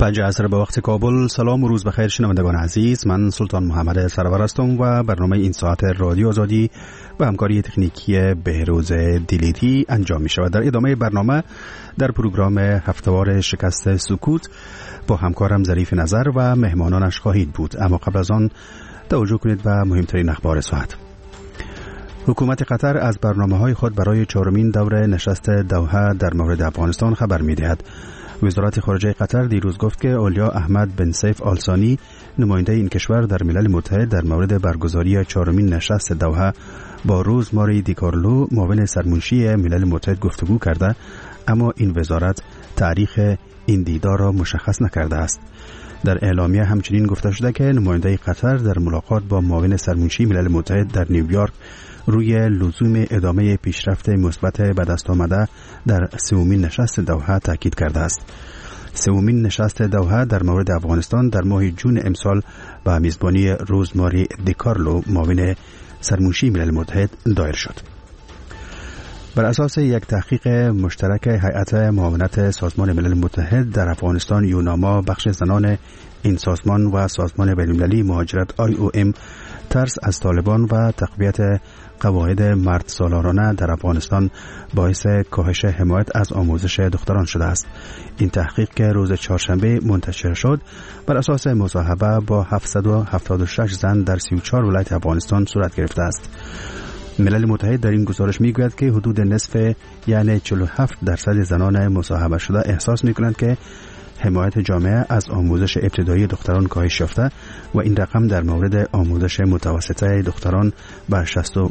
5 عصر به وقت کابل. سلام و روز بخیر شنوندگان عزیز، من سلطان محمد سرور هستم و برنامه این ساعت رادیو آزادی و همکاری تکنیکی بهروز دیلیتی انجام می شود. در ادامه برنامه در پروگرام هفتهوار شکست سکوت با همکارم ظریف نظر و مهمانانش خواهید بود، اما قبل از آن توجه کنید و مهمترین اخبار ساعت. حکومت قطر از برنامه‌های خود برای 4مین دوره نشست دوحه در مورد افغانستان خبر می‌دهد. وزارت خارجه قطر دیروز گفت که اولیا احمد بن سیف آل ثانی، نماینده این کشور در ملل متحد در مورد برگزاری 4مین نشست دوحه با روزماری دیکارلو، معاون سرمنشی ملل متحد گفتگو کرده، اما این وزارت تاریخ این دیدار را مشخص نکرده است. در اعلامیه همچنین گفته شده که نماینده قطر در ملاقات با معاون سرمنشی ملل متحد در نیویورک روی لزوم ادامه پیشرفت مثبت به دست آمده در 3مین نشست دوحه تاکید کرده است. 3مین نشست دوحه در مورد افغانستان در ماه جون امسال با میزبانی روزماری دیکارلو، معاون سرمنشی ملل متحد دایر شد. بر اساس یک تحقیق مشترک هیئت معاونت سازمان ملل متحد در افغانستان، یوناما، بخش زنان این سازمان و سازمان بین‌المللی مهاجرت IOM، ترس از طالبان و تقویت قواعد مرد سالارانه در افغانستان باعث کاهش حمایت از آموزش دختران شده است. این تحقیق که روز چهارشنبه منتشر شد بر اساس مصاحبه با 776 زن در 34 ولایت افغانستان صورت گرفته است. ملل متحد در این گزارش میگوید که حدود نصف، یعنی 47% زنان مصاحبه شده احساس میکنند که حمایت جامعه از آموزش ابتدایی دختران کاهش یافته و این رقم در مورد آموزش متوسطه دختران به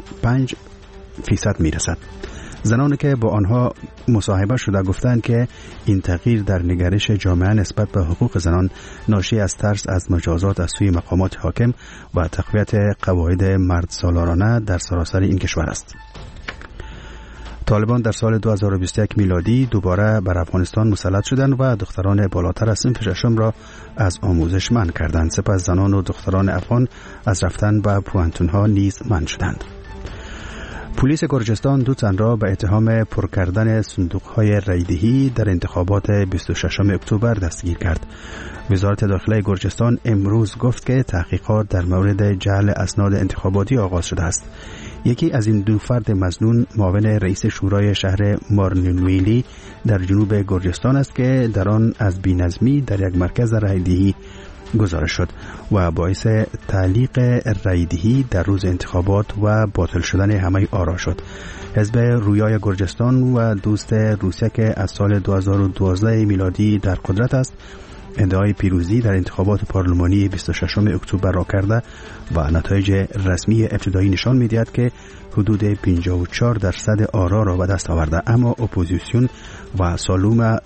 65% میرسد. زنانی که با آنها مصاحبه شده گفتند که این تغییر در نگرش جامعه نسبت به حقوق زنان ناشی از ترس از مجازات از سوی مقامات حاکم و تقویت قواعد مرد سالارانه در سراسر این کشور است. طالبان در سال 2021 میلادی دوباره بر افغانستان مسلط شدند و دختران بالاتر از صنف ششم را از آموزش منع کردند. سپس زنان و دختران افغان از رفتن به پوانتون‌ها نیز منع شدند. پلیس گرجستان 2 تن را به اتهام پر کردن صندوق‌های رایدهی در انتخابات 26 اکتبر دستگیر کرد. وزارت داخله گرجستان امروز گفت که تحقیقات در مورد جعل اسناد انتخاباتی آغاز شده است. یکی از این 2 فرد مظنون معاون رئیس شورای شهر مارنویلی در جنوب گرجستان است که در آن از بی‌نظمی در یک مرکز رایدهی گزارش شد و باعث تعلیق رایدهی در روز انتخابات و باطل شدن همه آرا شد. حزب رویای گرجستان و دوست روسیه که از سال 2012 میلادی در قدرت است، ادعای پیروزی در انتخابات پارلمانی 26 اکتبر را کرده و نتایج رسمی ابتدایی نشان می‌دهد که حدود 54% آرا را به دست آورده، اما اپوزیسیون و سالوم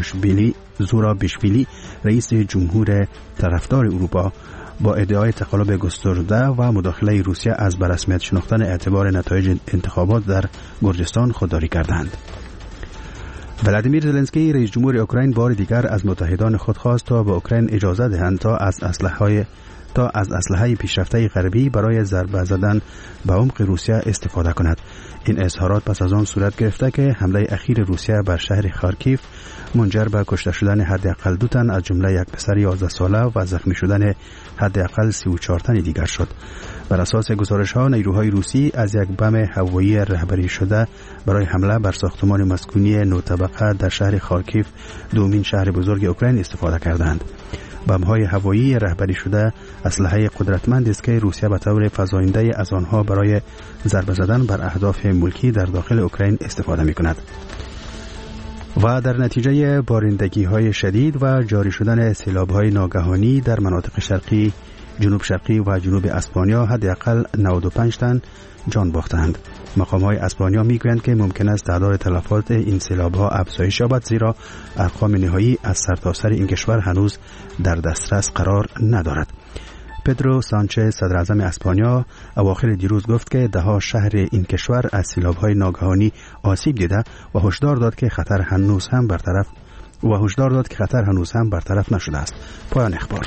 زورابیشویلی رئیس جمهور طرفدار اروپا با ادعای تقلب گسترده و مداخله روسیه از به رسمیت شناختن اعتبار نتایج انتخابات در گرجستان خودداری کردند. ولادیمیر زلنسکی رئیس جمهور اوکراین بار دیگر از متحدان خود خواست تا به اوکراین اجازه دهند تا از اسلحه پیشرفته غربی برای ضربه زدن به عمق روسیه استفاده کند. این اظهارات پس از آن صورت گرفته که حمله اخیر روسیه بر شهر خارکیف منجر به کشته شدن حداقل 2 تن از جمله یک پسر 11 ساله و زخمی شدن حداقل 34 تن دیگر شد. بر اساس گزارش‌ها نیروهای روسی از یک بم هوایی رهبری شده برای حمله بر ساختمان مسکونی 9 طبقه در شهر خارکیف، 2مین شهر بزرگ اوکراین، استفاده کردند. بم‌های هوایی رهبری شده اسلحه قدرتمندی است که روسیه به طور فزاینده از آنها برای ضربه زدن بر اهداف ملکی در داخل اوکراین استفاده می‌کند. و در نتیجه بارندگی‌های شدید و جاری شدن سیلاب‌های ناگهانی در مناطق شرقی، جنوب شرقی و جنوب اسپانیا حداقل 95 تن جان باختند. مقام‌های اسپانیا می‌گویند که ممکن است تعداد تلفات این سیلاب‌ها افزایش یابد، زیرا ارقام نهایی از سرتاسر این کشور هنوز در دسترس قرار ندارد. پدرو سانچز، صدر اعظم اسپانیا، اواخر دیروز گفت که ده‌ها شهر این کشور از سیلاب‌های ناگهانی آسیب دیده و هشدار داد که خطر هنوز هم برطرف نشده است. پایان اخبار.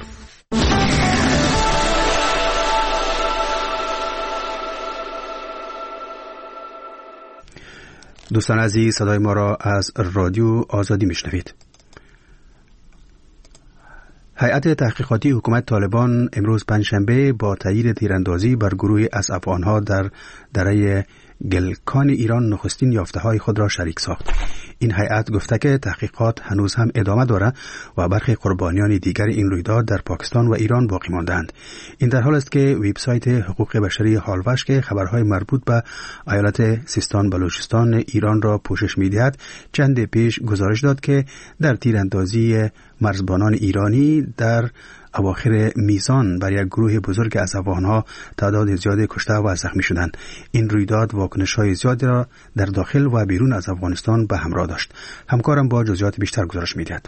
دوستان عزیز، صدای ما را از رادیو آزادی میشنوید. هیئت تحقیقاتی حکومت طالبان امروز پنجشنبه با تایید تیراندازی بر گروهی از افغانها در دره گلکان ایران نخستین یافته‌های خود را شریک ساخت. این هیئت گفته که تحقیقات هنوز هم ادامه دارد و برخی قربانیان دیگر این رویداد در پاکستان و ایران باقی ماندند. این در حال است که وبسایت حقوق بشری هالوش که خبرهای مربوط به ایالت سیستان بلوچستان ایران را پوشش می‌دهد چند پیش گزارش داد که در تیراندازی مرزبانان ایرانی در اواخر میزان بر یک گروه بزرگ از افغانها تعداد زیادی کشته و زخمی شدند. این رویداد واکنش‌های زیادی را در داخل و بیرون از افغانستان به همراه داشت. همکارم با جزئیات بیشتر گزارش می‌دهد.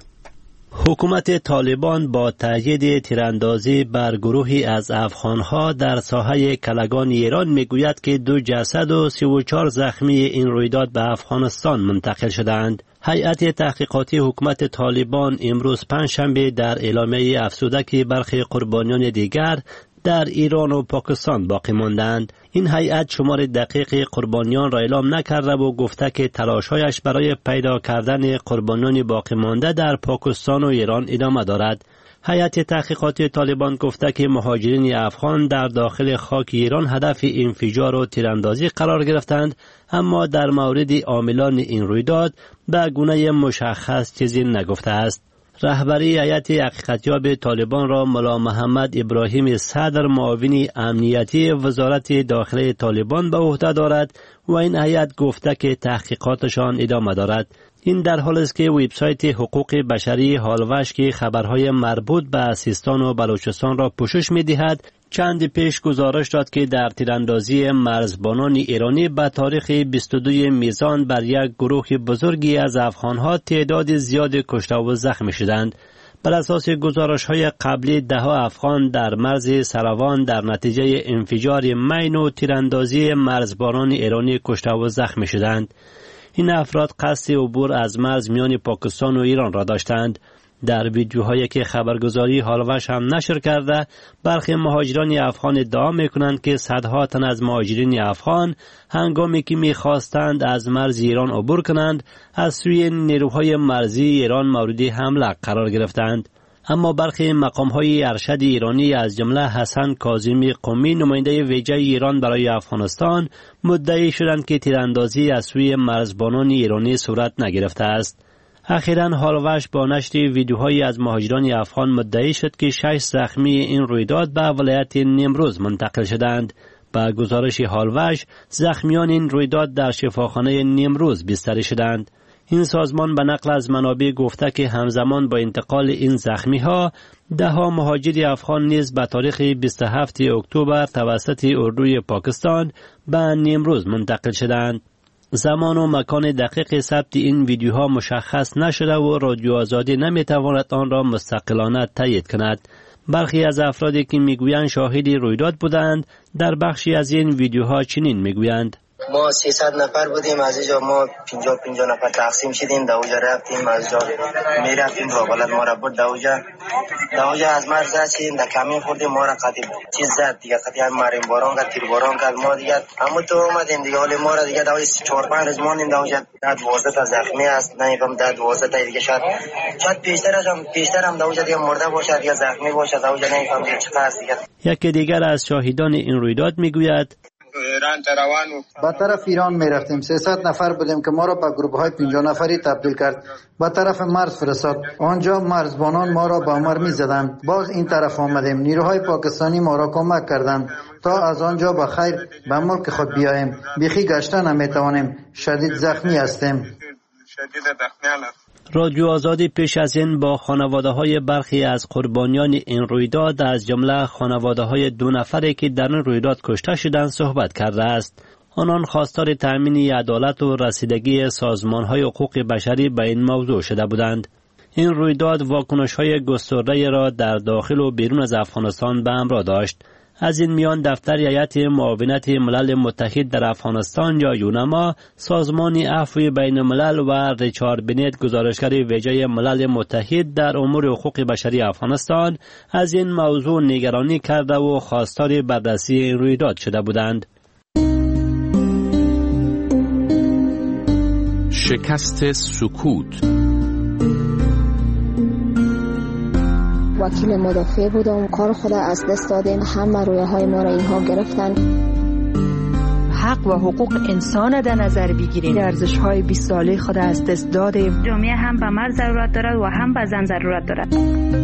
حکومت طالبان با تایید تیراندازی بر گروهی از افغانها در ساحه کلگان ایران میگوید که 2 جسد و 34 زخمی این رویداد به افغانستان منتقل شدند. هیئت تحقیقاتی حکومت طالبان امروز پنجشنبه در اعلامیه افزوده که برخی قربانیان دیگر در ایران و پاکستان باقی ماندند. این هیئت شمار دقیق قربانیان را اعلام نکرده و گفته که تلاش‌هایش برای پیدا کردن قربانیان باقی مانده در پاکستان و ایران ادامه دارد. هیئت تحقیقاتی طالبان گفته که مهاجرین افغان در داخل خاک ایران هدف انفجار و تیراندازی قرار گرفتند، اما در مورد عاملان این رویداد به گونه مشخص چیزی نگفته است. رهبری هیئت حقیقتیاب طالبان را ملا محمد ابراهیم صدر معاون امنیتی وزارت داخله طالبان به عهده دارد و این هیئت گفته که تحقیقاتشان ادامه دارد. این در حالی است که وبسایت حقوق بشری هالوش که خبرهای مربوط به سیستان و بلوچستان را پوشش می‌دهد چند پیش گزارش داد که در تیراندازی مرزبانان ایرانی به تاریخ 22 میزان بر یک گروه بزرگی از افغانها تعداد زیاد کشته و زخمی شدند. بر اساس گزارش‌های قبلی 10 افغان در مرز سروان در نتیجه انفجار مین و تیراندازی مرزبانان ایرانی کشته و زخمی شدند. این افراد قصد عبور از مرز میان پاکستان و ایران را داشتند. در ویدیوهایی که خبرگزاری هالوش هم نشر کرده، برخی مهاجران افغان ادعا می‌کنند که صدها تن از مهاجرین افغان هنگامی که می‌خواستند از مرز ایران عبور کنند، از سوی نیروهای مرزی ایران مورد حمله قرار گرفتند. اما برخی مقام‌های ارشد ایرانی از جمله حسن کاظمی قمی نماینده ویژه ایران برای افغانستان مدعی شدند که تیراندازی از سوی مرزبانان ایرانی صورت نگرفته است. اخیراً هالوش با نشر ویدیوهایی از مهاجران افغان مدعی شد که 6 زخمی این رویداد به ولایت نیمروز منتقل شدند. با گزارش هالوش، زخمیان این رویداد در شفاخانه نیمروز بستری شدند. این سازمان به نقل از منابع گفته که همزمان با انتقال این زخمی‌ها 10 مهاجر افغان نیز به تاریخ 27 اکتبر توسط اردوی پاکستان به نیمروز منتقل شدند. زمان و مکان دقیق ثبت این ویدیوها مشخص نشده و رادیو آزادی نمیتواند آن را مستقلانه تایید کند. برخی از افرادی که میگویند شاهد رویداد بودند در بخشی از این ویدیوها چنین میگویند: ما 300 نفر بودیم، از اینجا ما 50 نفر تقسیم شدیم، دوجا رفتیم، از جا میرفتیم و بلد ما را برد دوجا از مرز رسیدیم، در کمین خوردیم، ما را قطعی چیز زد دیگه، قطعی هم مریم باران کرد، تیر باران کرد، ما دیگه همون تو اومدیم دیگه، ولی ما را دیگه دوجا 4-5 روز ماندیم، دوجا 12 تا زخمی است، نمیفهم 12 تا دیگه شاید پیشتر هم دوجا دیگه مرده باشه، دیگه زخمی باشه، دوجا نمیفهم دیگه چقدر است دیگه. یکی دیگر از شاهدان این رویداد میگوید: با طرف ایران می رفتیم، 300 نفر بودیم که ما را به گروه های 50 نفری تبدیل کرد، با طرف مرز فرستاد، آنجا مرزبانان ما را با مر می زدند. باز این طرف آمدیم، نیروهای پاکستانی ما را کمک کردند تا از آنجا با خیر به ملک خود بیاییم. بیخی گشتن نمی توانیم، شدید زخمی هستیم. رادیو آزادی پیش از این با خانواده‌های برخی از قربانیان این رویداد از جمله خانواده‌های 2 نفری که در این رویداد کشته شدند صحبت کرده است. آنان خواستار تأمین عدالت و رسیدگی سازمان‌های حقوق بشری به این موضوع شده بودند. این رویداد واکنش‌های گسترده را در داخل و بیرون از افغانستان به همراه داشت. از این میان دفتر هیئت معاونت ملل متحد در افغانستان یا یونما، سازمان عفو بین الملل و ریچارد بنت گزارشگر ویژه ملل متحد در امور حقوق بشری افغانستان از این موضوع نگرانی کرده و خواستار بررسی این رویداد شده بودند. شکست سکوت. وکیل مدافع بودم. کار خود از دست دادیم، همه رویاهای ما را اینها گرفتن. حق و حقوق انسان در نظر بگیریم. ارزش‌های 20 ساله خود از دست دادیم. جامعه هم به مرد ضرورت دارد و هم به زن ضرورت دارد.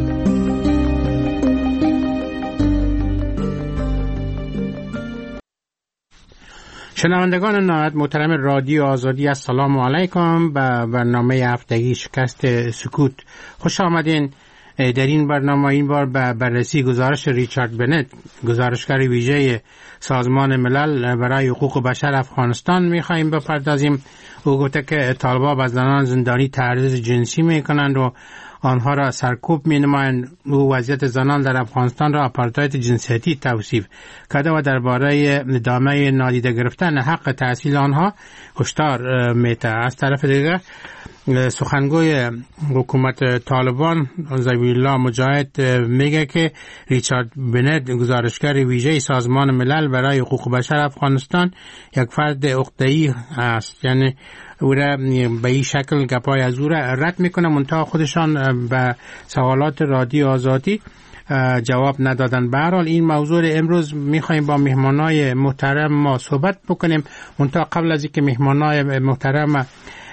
شنوندگان نهایت محترم رادیو آزادی، السلام علیکم. به برنامه هفتگی شکست سکوت خوش آمدین. در این برنامه این بار به بررسی گزارش ریچارد بنت، گزارشگر ویژه سازمان ملل برای حقوق بشر افغانستان می‌خواهیم بپردازیم. او گفته که طالبان به زنان زندانی تعرض جنسی می‌کنند و آنها را سرکوب می‌نمایند. او وضعیت زنان در افغانستان را آپارتاید جنسیتی توصیف کرده و درباره ادامه نادیده گرفتن حق تحصیل آنها هشدار می‌دهد. از طرف دیگر سخنگوی حکومت طالبان ذبیح الله مجاهد میگه که ریچارد بنت، گزارشگر ویژه سازمان ملل برای حقوق بشر افغانستان، یک فرد عقده‌ای است. یعنی او را به این شکل گپای از او را رد میکنه، منتها خودشان به سوالات رادیو آزادی جواب ندادن. به هر حال این موضوع امروز میخوایم با مهمانای محترم ما صحبت بکنیم. منتها قبل از اینکه مهمانای محترم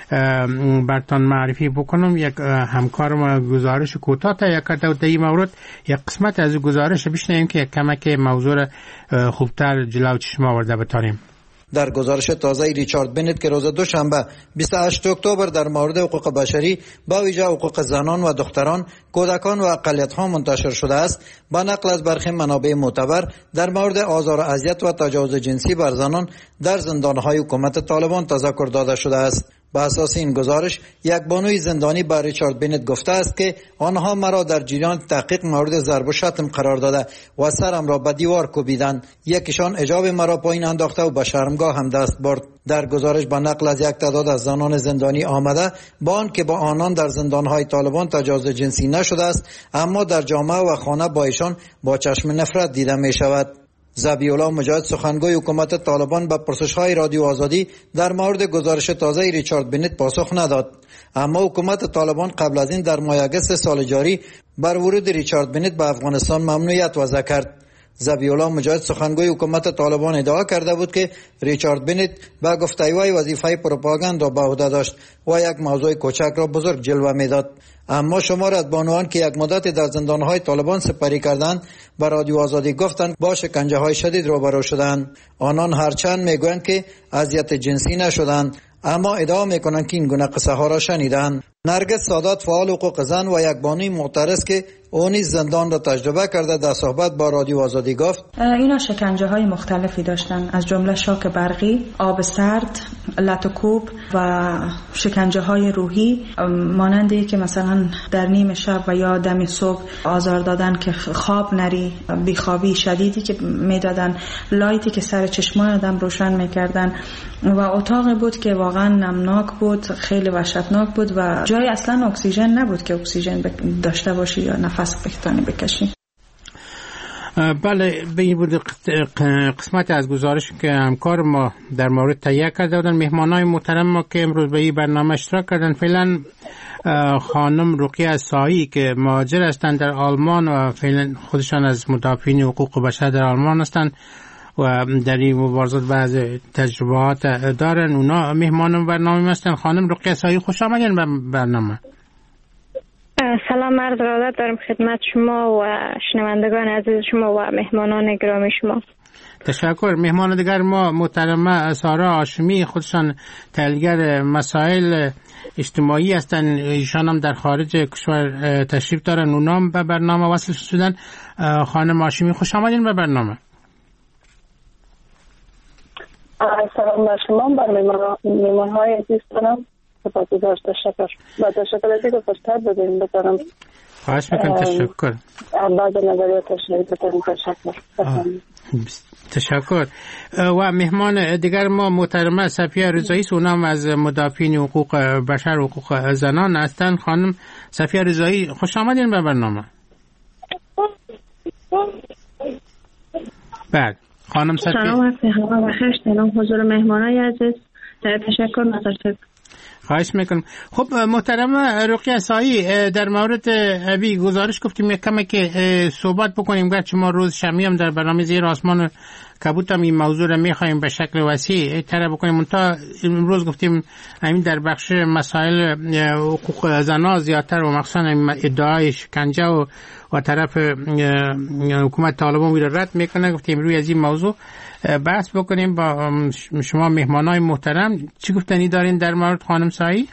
برتان معرفی بکنم، یک همکارم گزارش کوتاه تهیه کرده و در این مورد یک قسمت از گزارش بشنویم که کمک موضوع را خوبتر جلو چشم آورده بتانیم. در گزارش تازه ریچارد بنت که روز دوشنبه 28 اکتبر در مورد حقوق بشری با ویژه حقوق زنان و دختران، کودکان و اقلیت‌ها منتشر شده است، با نقل از برخی منابع معتبر در مورد آزار و اذیت و تجاوز جنسی بر زنان در زندان‌های حکومت طالبان تذکر داده شده است. با اساس این گزارش، یک بانوی زندانی با ریچارد بنت گفته است که آنها مرا در جریان تحقیق مورد ضرب و شتم قرار داده و سرم را به دیوار کوبیدند. یکیشان حجاب مرا پایین انداخته و به شرمگاه هم دست برد. در گزارش با نقل از یک تعداد از زنان زندانی آمده، با آنکه با آنان در زندانهای طالبان تجاوز جنسی نشده است، اما در جامعه و خانه با ایشان با چشم نفرت دیده می شود. ذبیح الله مجاهد، سخنگوی حکومت طالبان، به پرسش‌های رادیو آزادی در مورد گزارش تازه ریچارد بنت پاسخ نداد. اما حکومت طالبان قبل از این در ماه اگست سال جاری بر ورود ریچارد بنت به افغانستان ممنوعیت وضع کرد. ذبیح الله مجاهد، سخنگوی حکومت طالبان، ادعا کرده بود که ریچارد بنت با گفتگوی وظیفه پروپاگاند را به عهده داشت و یک موضوع کوچک را بزرگ جلوه میداد. اما شمار از بانوان که یک مدت در زندانهای طالبان سپری کردند به رادیو آزادی گفتند با شکنجه های شدید روبرو شدند. آنان هرچند میگویند که اذیت جنسی نشدند، اما ادعا میکنند که این گونه قصه ها را شنیدند. نرگس سادات، فعال حقوق زن و یک بانوی معترض که او نیز زندان را تجربه کرده، در صحبت با رادیو آزادی گفت اینا شکنجه های مختلفی داشتن، از جمله شاک برقی، آب سرد، لط و کوب و شکنجه های روحی، مانندی که مثلا در نیم شب و یا دم صبح آزار دادن که خواب نری، بیخوابی شدیدی که میدادن، لایتی که سر چشمان آدم روشن میکردن و اتاقی بود که واقعا نمناک بود، خیلی وحشتناک بود و جای اصلا اکسیژن نبود که اکسیژن داشته باشی یا نفس بکشی. بله، به این بود قسمت از گزارش که همکار ما در مورد تهیه کرده بودن. مهمانای محترم ما که امروز به این برنامه اشتراک کردن، فعلا خانم رقیه سایی که مهاجر هستند در آلمان و فعلا خودشان از مدافعین حقوق بشر در آلمان هستند و در این مبارزات بعض تجربات دارن. اونا مهمان برنامه هستند. خانم رقیه سایی، خوش آمدین به برنامه. سلام، عرض ارادت دارم خدمت شما و شنوندگان عزیز شما و مهمانان گرامی شما. تشکر. مهمان دیگر ما محترمه سارا هاشمی، خودشان تحلیلگر مسائل اجتماعی هستند. ایشان هم در خارج کشور تشریف دارن، اونا هم به برنامه وصل شدن. خانم هاشمی، خوش آمدین به برنامه. سلام بر شما، بر مهمان‌های عزیز دارم. سپاسگزار، تشکر. با تشکر از اینکه فرصت دادین بتونم. خواهش میکنم. تشکر. بعد نظریاتش بتونم. تشکر. و مهمان دیگر ما محترمه صفیه رضایی، اونم از مدافعین حقوق بشر و حقوق زنان هستند. خانم صفیه رضایی، خوش آمدین به برنامه. بله خانم صفیه. سلام بخیر. سلام حضور مهمانای عزیز. تشکر. خواهش میکنم. خب محترم رقیه سایی، در مورد ابی گزارش گفتیم یک کمی که صحبت بکنیم، گرچه ما روز شنبه هم در برنامه زیر آسمان کبوت هم این موضوع را میخوایم به شکل وسیع طرح بکنیم. تا امروز گفتیم همین در بخش مسائل حقوق زنان زیادتر و مخصوصا ادعای شکنجه و طرف حکومت طالبان وی رد میکنه. گفتیم روی از این موضوع بحث بکنیم با شما مهمانای محترم. چی گفتنی دارین در مورد خانم سایی؟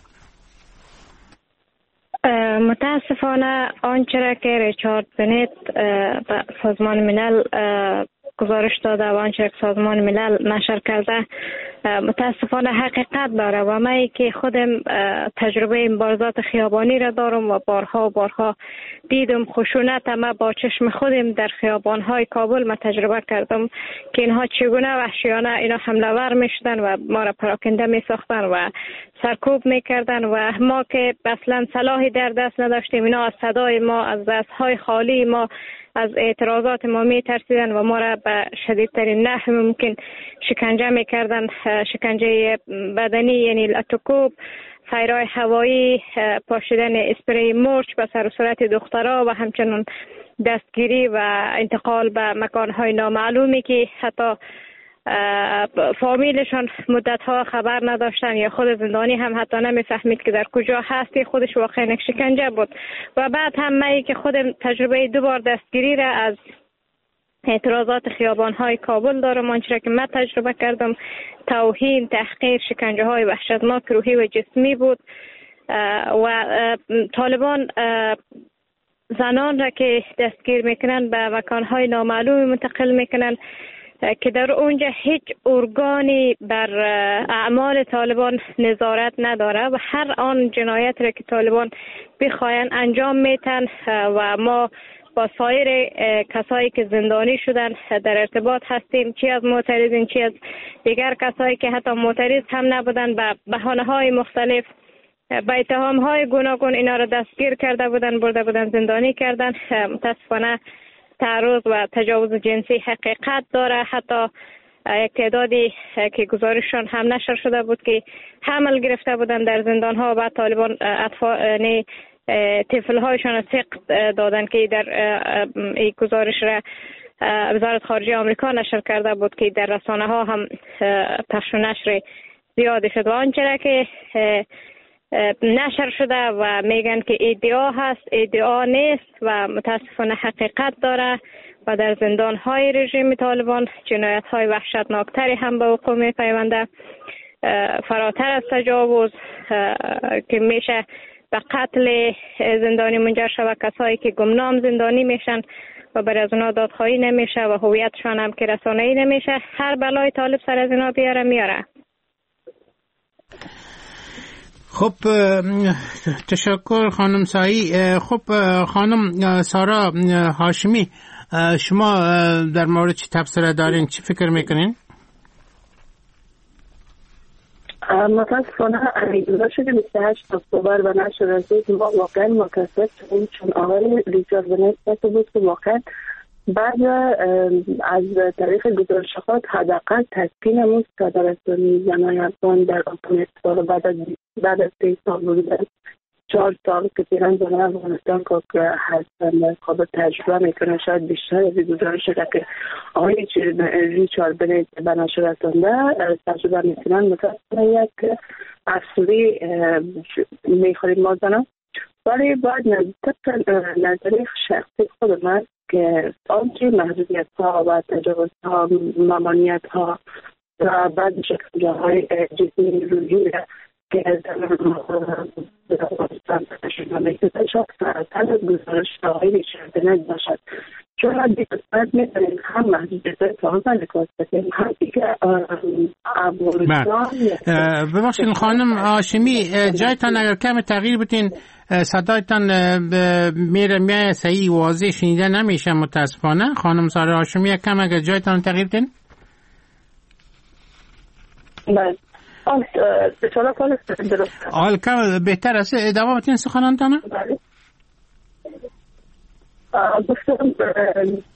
متاسفانه آنچه را که ریچارد بنت سازمان ملل گزارش داده و آنچه که سازمان ملل نشر کرده متاسفانه حقیقت داره و من که خودم تجربه مبارزات خیابانی را دارم و بارها دیدم خشونت ما با چشم خودم در خیابان‌های کابل ما تجربه کردم که اینها چگونه وحشیانه اینا حمله ور می‌شدن و ما را پراکنده می‌ساختن و سرکوب می‌کردن و ما که اصلا سلاحی در دست نداشتیم، اینا از صدای ما، از دست‌های خالی ما، از اعتراضات ما می‌ترسیدن و ما را به شدیدترین نحو ممکن شکنجه می‌کردن، شکنجه بدنی یعنی لاتوکوب، فیرای هوایی، پاشیدن اسپری مرچ به سر و صورت دخترها و همچنین دستگیری و انتقال به مکان‌های نامعلومی که حتی فامیلشان مدت‌ها خبر نداشتن یا خود زندانی هم حتی نمی‌فهمید که در کجا هستی، خودش واقعا یک شکنجه بود. و بعد هم من که خودم تجربه 2 بار دستگیری را از اعتراضات خیابان‌های کابل دارم، آنچه که من تجربه کردم توهین، تحقیر، شکنجه‌های وحشتناک روحی و جسمی بود و طالبان زنان را که دستگیر میکنن به مکان‌های نامعلوم منتقل میکنن که در اونجا هیچ ارگانی بر اعمال طالبان نظارت نداره و هر آن جنایت را که طالبان بخواین انجام میتن و ما با سایر کسایی که زندانی شدن در ارتباط هستیم، چی از معترضین چی از دیگر کسایی که حتی معترض هم نبودن، به بهانه‌های مختلف با اتهام‌های گوناگون اینا را دستگیر کرده بودن، برده بودن زندانی کردن. متاسفانه تعرض و تجاوز جنسی حقیقت داره. حتی یک تعدادی که گزارششان هم نشر شده بود که حمل گرفته بودن در زندان‌ها و بعد طالبان طفل‌هایشان سقط دادن که در این گزارش را وزارت خارجه آمریکا نشر کرده بود که در رسانه‌ها هم پخش و نشر زیاد شد و آنچه که نشر شده و میگن که ادعا هست، ادعا نیست و متاسفانه حقیقت داره و در زندان‌های رژیم طالبان جنایت‌های وحشتناکتری هم به وقوع می‌پیونده، فراتر از تجاوز که میشه به قتل زندانی منجر شود، کسایی که گمنام زندانی میشن و برای از اونا دادخواهی نمیشه و هویتشان هم که رسانه‌ای نمیشه. هر بلای طالب سر از اینا میاره. خب تشکر خانم سایی. خب خانم سارا هاشمی، شما در مورد چی تبصره دارین؟ چی فکر میکنین؟ متاسفانه امیدوار شده 28 اکتبر و نشر رسید ما واقعا مکسب شدیم، چون آقای ریچارد بنت کسی بود که واقعا بعد از طریق گزارشات حداقل تسکین صدررسانی زنان افغان در افغانستان بعد از 3 سال بودن 4 سال که پیران زنان افغانستان که هستن قابل تجربه میکنه، شاید بیشتر از گزارش که آقای ریچارد بنت به نشر رسانده تجربه میکنن. متاسفانه یک اصلی میخوریم ما زنان، ولی باید نظری شخصی خود من که آنچه محدودیت ها و تجاوز ها، ممانعت ها و بعد شکنجه های جسمی روحی که در افغانستان تشکیل میکنه شاید فراتر از گزارش های ریچارد بنت باشد، چون ما دیگرد میتونیم هم محدودیت های طالبان نکات بکنیم هم دیگه افغانستان. ببخشید خانم هاشمی، جایتان اگر کم تغییر بتین صدایتان میره صحیح واضح شنیده نمیشه متاسفانه. خانم سارا هاشمی یک کم اگر جایتان تغییر بدین. بله حال کم بهتر است ادامه بتین سخنانتان. بله گفتم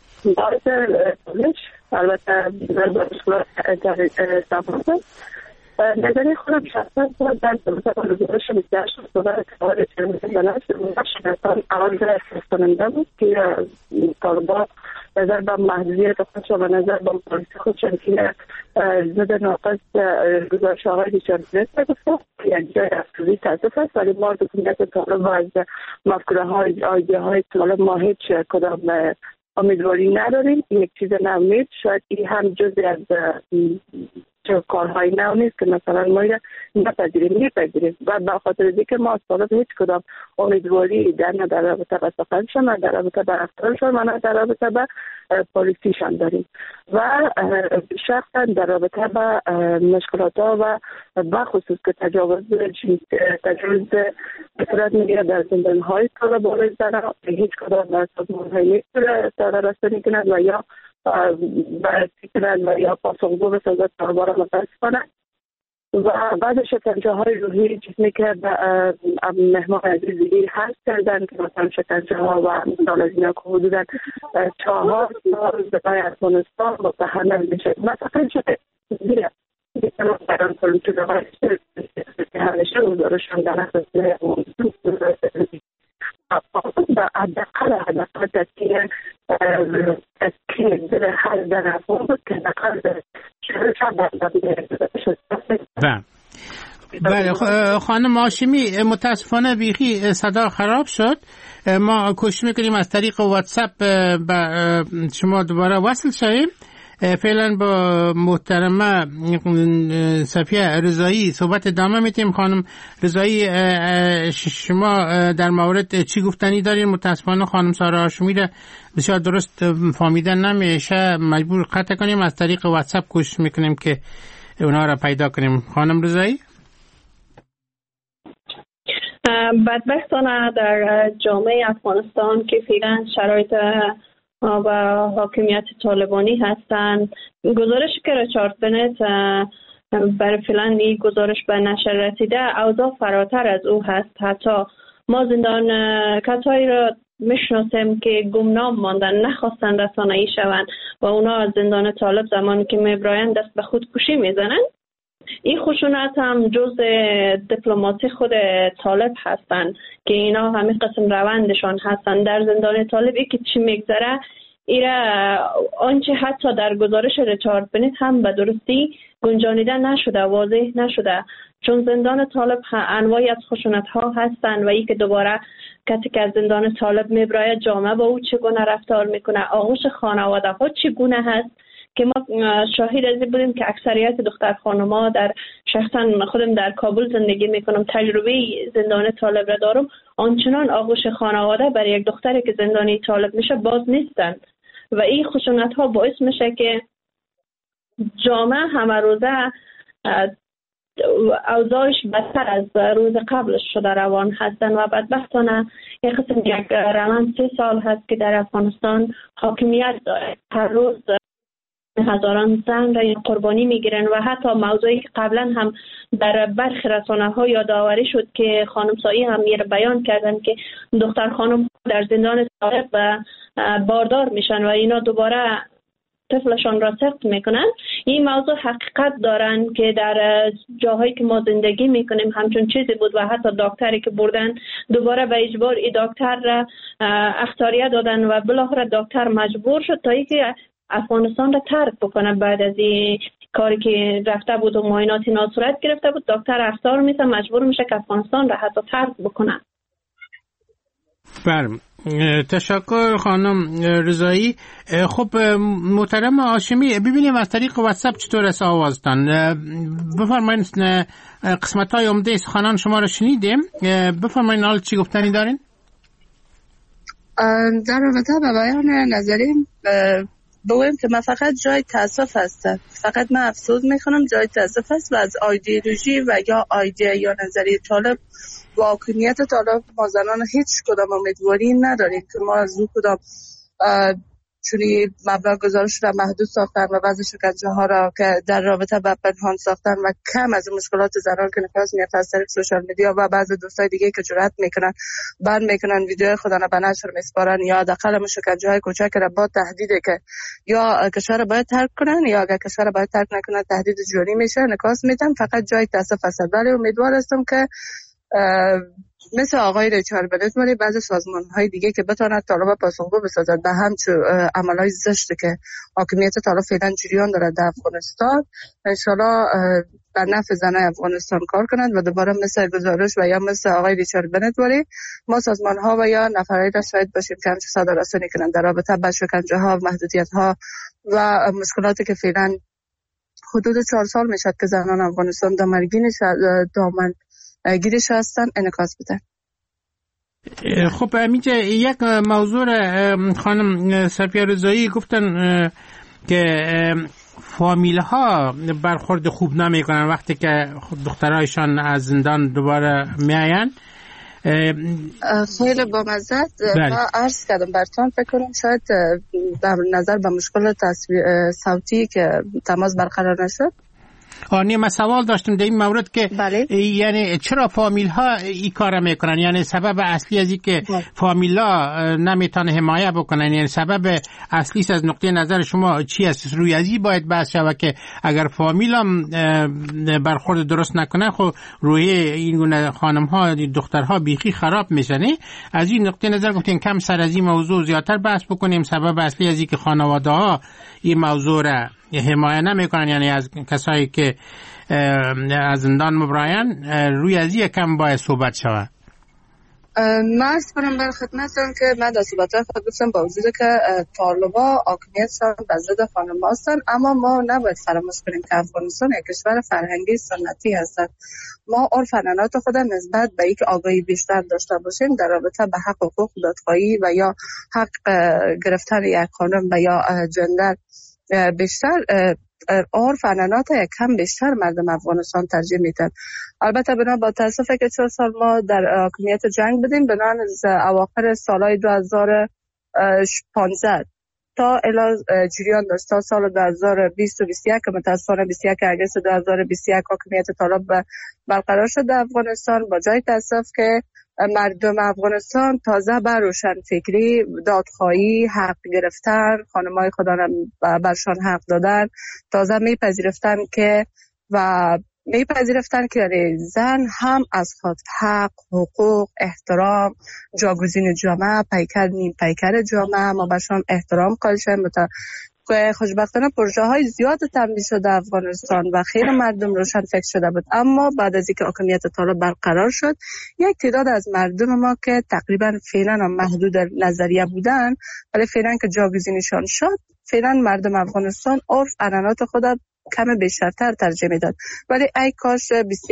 باید البته در باشگاه نظری خودم شخصا در گزارش 28 اکتبر اتحاد ملل شکستان آغاز کننده بود که طالبان نظر به محدودیت خودش و نظر به پالیسی خودشان که ضد ناقص گزارش آقای ریچارد بنت گفت که یک جای افسوزی تاسف است، ولی ما حکومت طالب و از مفکوره های ایده های طالب ما هیچ کدام امیدواری نداریم. یک چیز نو نیست، شاید این هم جزی از کارهای نو نیست که مثلا ما میپذیریم و به خاطر اینکه ما از طالب هیچ کدام امیدواری در رابطه با سخنشان و در رابطه با رفتارشان و نه در رابطه با پالیسیشان داریم و شخصا در رابطه با مشکلات ها و بخصوص که تجاوز صورت میگیره در زندان های طالب بالای زنان هیچ کدام در سازمان های نیست رسانی کنند و یا بررسی کنند و یا پاسخگو به سازد طالبان را متاسفانه و بعد شکنجه های روحی جسمی که مهمان عزیزی هست کردن که مثلا شکنجه ها و مثال از اینا که حدودا 4 سال زبای افغانستان متحمل میشه. مثلا شکنجه بران پلیتی رو که همیشه گزارشان در اساس و حداقل تسکیه هر در افغان بود که حداقل بله خانم هاشمی متاسفانه بیخی صدا خراب شد. ما کوشش میکنیم از طریق واتساپ با شما دوباره وصل شویم. فعلا با محترمه صفیه رضایی صحبت ادامه میتیم. خانم رضایی شما در مورد چی گفتنی دارین؟ متاسفانه خانم سارا هاشمی را بسیار درست فهمیدن نمیشه، مجبور قطع کنیم. از طریق واتساپ کوشش میکنیم که اونا را پیدا کنیم. خانم رضایی بدبختانه در جامعه افغانستان که فعلا شرایط و حاکمیت طالبانی هستند، گزارش که ریچارد بنت برای فعلا این گزارش به نشر رسیده اوضاع فراتر از او هست. حتی ما زندان کسایی را میشناسیم که گمنام ماندن، نخواستن رسانه‌ای شوند و اونا از زندان طالب زمانی که میبرایند دست به خودکشی میزنند. این خشونت هم جز دیپلماسی خود طالب هستند که اینا همین قسم روندشان هستند. در زندان طالبی که چی میگذره ایره آنچه حتی در گزارش ریچارد بنت هم به درستی گنجانیده نشده، واضح نشده، چون زندان طالب انواعی از خشونت ها هستند و ای که دوباره کسی که از زندان طالب میبراید جامعه با او چگونه رفتار میکنه، آغوش خانواده ها چگونه هست که ما شاهد از این بودیم که اکثریت دختر خانم‌ها در شخصا خودم در کابل زندگی میکنم، تجربه زندان طالب را دارم، آنچنان آغوش خانواده برای یک دختری که زندانی طالب میشه باز نیستند و این خشونت ها باعث میشه که جامعه همه روزه اوضاعش بدتر از روز قبلش شده روان هستند و بدبختانه یک روند 3 سال هست که در افغانستان حاکمیت داره. هر روز هزاران زن را قربانی میگیرن و حتی موضوعی که قبلا هم در برخی رسانه ها یادآوری شد که خانم سایی هم میره بیان کردن که دختر خانم در زندان طالب باردار میشن و اینا دوباره طفلشان را سخت میکنن. این موضوع حقیقت دارن که در جاهایی که ما زندگی میکنیم همچون چیزی بود و حتی دکتری که بردن دوباره به اجبار این دکتر را اختیاریه دادن و بالاخره دکتر مجبور شد تا اینکه افغانستان را ترک بکنه. بعد از این کاری که رفته بود و معاینات ناصورت گرفته بود، دکتر اختیار میشه مجبور میشه که افغانستان را حتی ترک بکنه. بله تشکر خانم رضایی. خب محترم هاشمی ببینیم از طریق واتساپ چطور است آوازتان. بفرمایید قسمت های عمده سخنان شما را شنیدیم، بفرمایید حال چی گفتنی دارین؟ در رابطه با بیان نظریم بگویم که من فقط جای تاسف هستم، فقط من افسوس میکنم جای تاسف است و از ایدئولوژی و یا ایده یا نظریه طالب و حاکمیت طالب ما زنان هیچ کدام امیدواری نداریم که ما از او کدام چونی مبلغ گزارش را محدود ساختن و بعضی شکنجه ها را که در رابطه با پنهان ساختن و کم از مشکلات زنان که نفاذ میاد از طریق سوشال میدیا و بعضی دوستای دیگه که جرأت میکنن بند میکنن ویدیو خودنا به نشر میسپارن یا حداقل شکنجه های کوچک را با تهدید که یا کشور باید ترک کنن یا اگر کشور باید ترک نکنن تهدید جانی میشه نکاس میدن. فقط جای تاسف است، ولی امیدوار هستم که مثل آقای ریچارد بنت ولی بعضی سازمان های دیگه که بتواند طالب پاسخگو بسازد به همچون عملهای زشتی که حاکمیت طالب فعلا جریان دارد در افغانستان، انشالله در نفع زنای افغانستان کار کنند و دوباره مثل گزارش و یا مثل آقای ریچارد بنت ولی ما سازمان ها و یا نفرایی را شاید باشیم که همچه صادر رسانی کنند در رابطه با شکنجه ها و محدودیت ها و مشکلاتی که فعلا حدود 4 سال میشد که زنان افغانستان دامن گیرش هستن انعکاس بده. خب اینجا یک موضوع خانم صفیه رضایی گفتن که فامیل ها برخورد خوب نمی کنن وقتی که دخترایشان از زندان دوباره میاین. خیلی با مزد ما عرض کردم براتون فکر کنم شاید در نظر به مشکل صوتی که تماس برقرار نشد. من سوال داشتم در این مورد که یعنی چرا فامیل ها این کار میکنن، یعنی سبب اصلی از این که فامیل ها نمیتونه حمایه بکنن، یعنی سبب اصلی از نقطه نظر شما چی است؟ روی از این باید بحث شود که اگر فامیل هم برخورد درست نکنه خب روی این گونه خانم ها دخترها بیخی خراب میشنه. از این نقطه نظر گفتیم کم سر از این موضوع زیادتر بحث بکنیم. سبب اصلی از این که خانواده ها این موضوع را حمایه نمیکنن، یعنی از کسایی که از زندان مبراین، روی از این کم باید صحبت شود. من سپرم بر خدمتم که من در صحبت‌های خود گفتم با وجود که طالبا حاکمیتشان به ضد خانم هستن، اما ما نباید فراموش کنیم که افغانستان یک کشور فرهنگی سنتی هست. ما عرف عنعنات خود نسبت به اینکه آگاهی بیشتر داشته باشیم در رابطه به حق حقوق دادخواهی و یا حق گرفتن یک خانم و یا جندر بیشتر عرف عنعنات یک کم بیشتر مردم افغانستان ترجیح میدن. البته بنا با تاسفه که 4 سال ما در حکومت جنگ بودیم، بنا از اواخر سالهای 2015 تا الی جریان داشت تا سال 2020 و 2021 که متاسفانه 21 اگست 2021 حکومت طالب برقرار شد در افغانستان. با جای تاسف که مردم افغانستان تازه بر روشن فکری، دادخواهی، حق گرفتن، خانمای خدا برشان حق دادن، تازه میپذیرفتن که زن هم از خود حق، حقوق، احترام، جاگزین جامعه، پیکر نیم پیکر جامعه، ما برشان احترام قائل شدیم. خوشبختانه پروژه های زیاد تمویل شده افغانستان و خیلی مردم روشن فکر شده بود، اما بعد از اینکه حاکمیت طالب برقرار شد یک تعداد از مردم ما که تقریبا فعلا محدود نظریه بودن ولی فعلا که جاگزینشان شد، فعلا مردم افغانستان عرف عنعنات خود کم بیشترتر ترجمه میداد. ولی ای کاش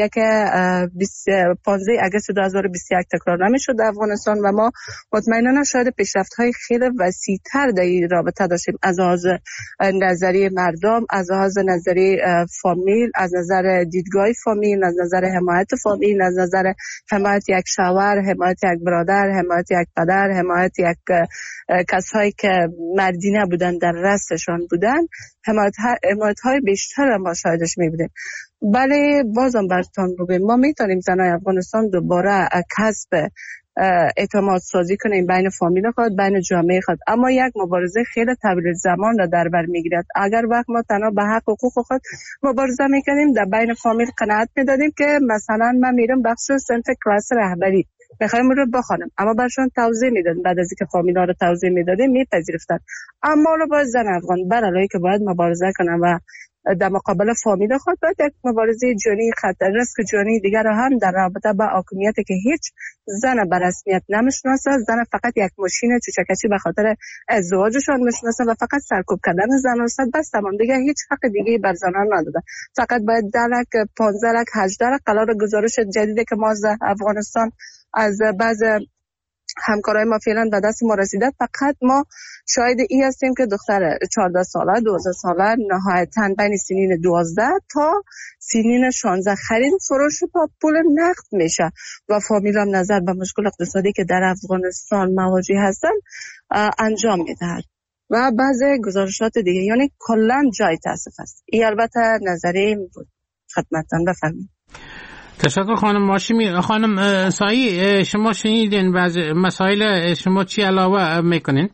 15 اگست 2021 تکرار نمیشد در افغانستان و ما مطمئنا شاید پیشرفت‌های خیلی وسیع‌تر در این رابطه داشتیم، از لحاظ نظری مردم، از لحاظ نظری فامیل، از نظر دیدگاه فامیل، از نظر حمایت فامیل، از نظر حمایت یک شوهر، حمایت یک برادر، حمایت یک پدر، حمایت یک کسایی که مردی نبودن در رستشان بودن، حمایت‌های بیشتر ما شاهدش می‌بودیم. بله بازم براتون بگم ما میتونیم زنای افغانستان دوباره کسب اعتماد سازی کنیم بین فامیل خود، بین جامعه خود، اما یک مبارزه خیلی طویل زمان را در بر میگیرد. اگر وقت ما تنها به حق حقوق خود مبارزه میکنیم، در بین فامیل قناعت میدادیم که مثلا من میرم بخش صنف کلاس رهبری بخوایم رو بخوانم، اما برشان توضیح میدادن، بعد از اینکه فامیل‌ها رو توضیح میدادیم میپذیرفتن. اما رو باید زن افغان برای که باید مبارزه کنم و در مقابل فامیل خود باید یک مبارزه جانی خطر ریسک جانی دیگر را هم در رابطه با حاکمیتی که هیچ زن به رسمیت نمیشناسه، زن فقط یک ماشین چوچکشی به خاطر ازدواجشان میشناسه و فقط سرکوب کردن زن است، بس تمام، دیگه هیچ حق دیگه بر زنان نداده. فقط باید 10 لک 15 لک 18 لک قرار گزارش جدیدی که ما از افغانستان از بعض همکارای ما فعلا به دست ما رسیده، فقط ما شاهد این هستیم که دختر 14 ساله 12 ساله نهایتاً بین سنین 12 تا سنین 16 خرید فروش با پول نقد میشه و فامیل هم نظر به مشکل اقتصادی که در افغانستان مواجه هستن انجام میدهد. و بعضی گزارشات دیگه، یعنی کلا جای تاسف است. این البته نظری بود خدمتتان. بفرمایید. تشکر خانم هاشمی. خانم سایی، شما شنیدین بعض مسائل، شما چی علاوه میکنین؟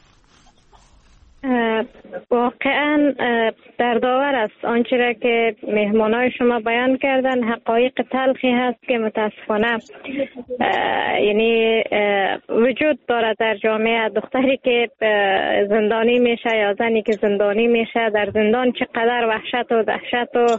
واقعا در داور است آنچه را که مهمانای شما بیان کردن حقایق تلخی هست که متاسفانه یعنی وجود دارد در جامعه. دختری که زندانی میشه یا زنی که زندانی میشه در زندان چقدر وحشت و دهشت و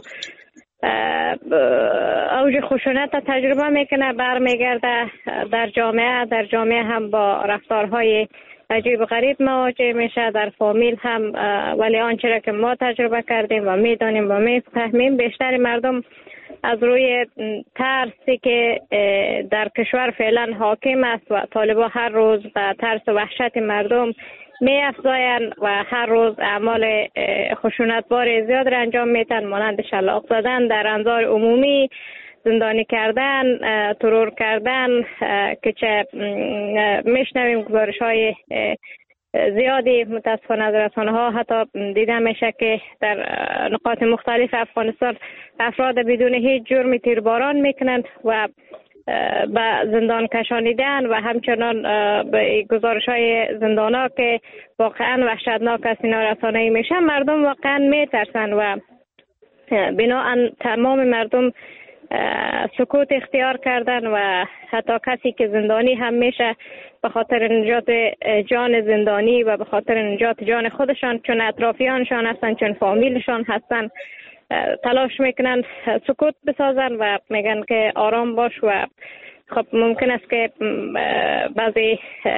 اوج خشونت تجربه میکنه، برمیگرده در جامعه هم با رفتارهای عجیب غریب مواجه میشه، در فامیل هم. ولی آنچه را که ما تجربه کردیم و میدانیم و میفهمیم، بیشتر مردم از روی ترسی که در کشور فعلا حاکم است و طالبان هر روز به ترس و وحشت مردم می افزایند و هر روز اعمال خشونتبار زیاد را انجام میتن، مانند شلاق زدن در انظار عمومی، زندانی کردن، ترور کردن، که چه میشنویم گزارش های زیادی متاسفانه از رسانه ها حتی دیده میشه که در نقاط مختلف افغانستان افراد بدون هیچ جرمی تیرباران میکنن و به زندان کشانیدن و همچنان به گزارش های زندان ها که واقعا وحشتناک است اینا رسانه‌ای میشه. مردم واقعا میترسن و بناهن تمام مردم سکوت اختیار کردن و حتی کسی که زندانی هم میشه به خاطر نجات جان زندانی و به خاطر نجات جان خودشان، چون اطرافیانشان هستن، چون فامیلشان هستن، تلاش میکنن سکوت بسازن و میگن که آرام باش. و خب ممکن است که بعضی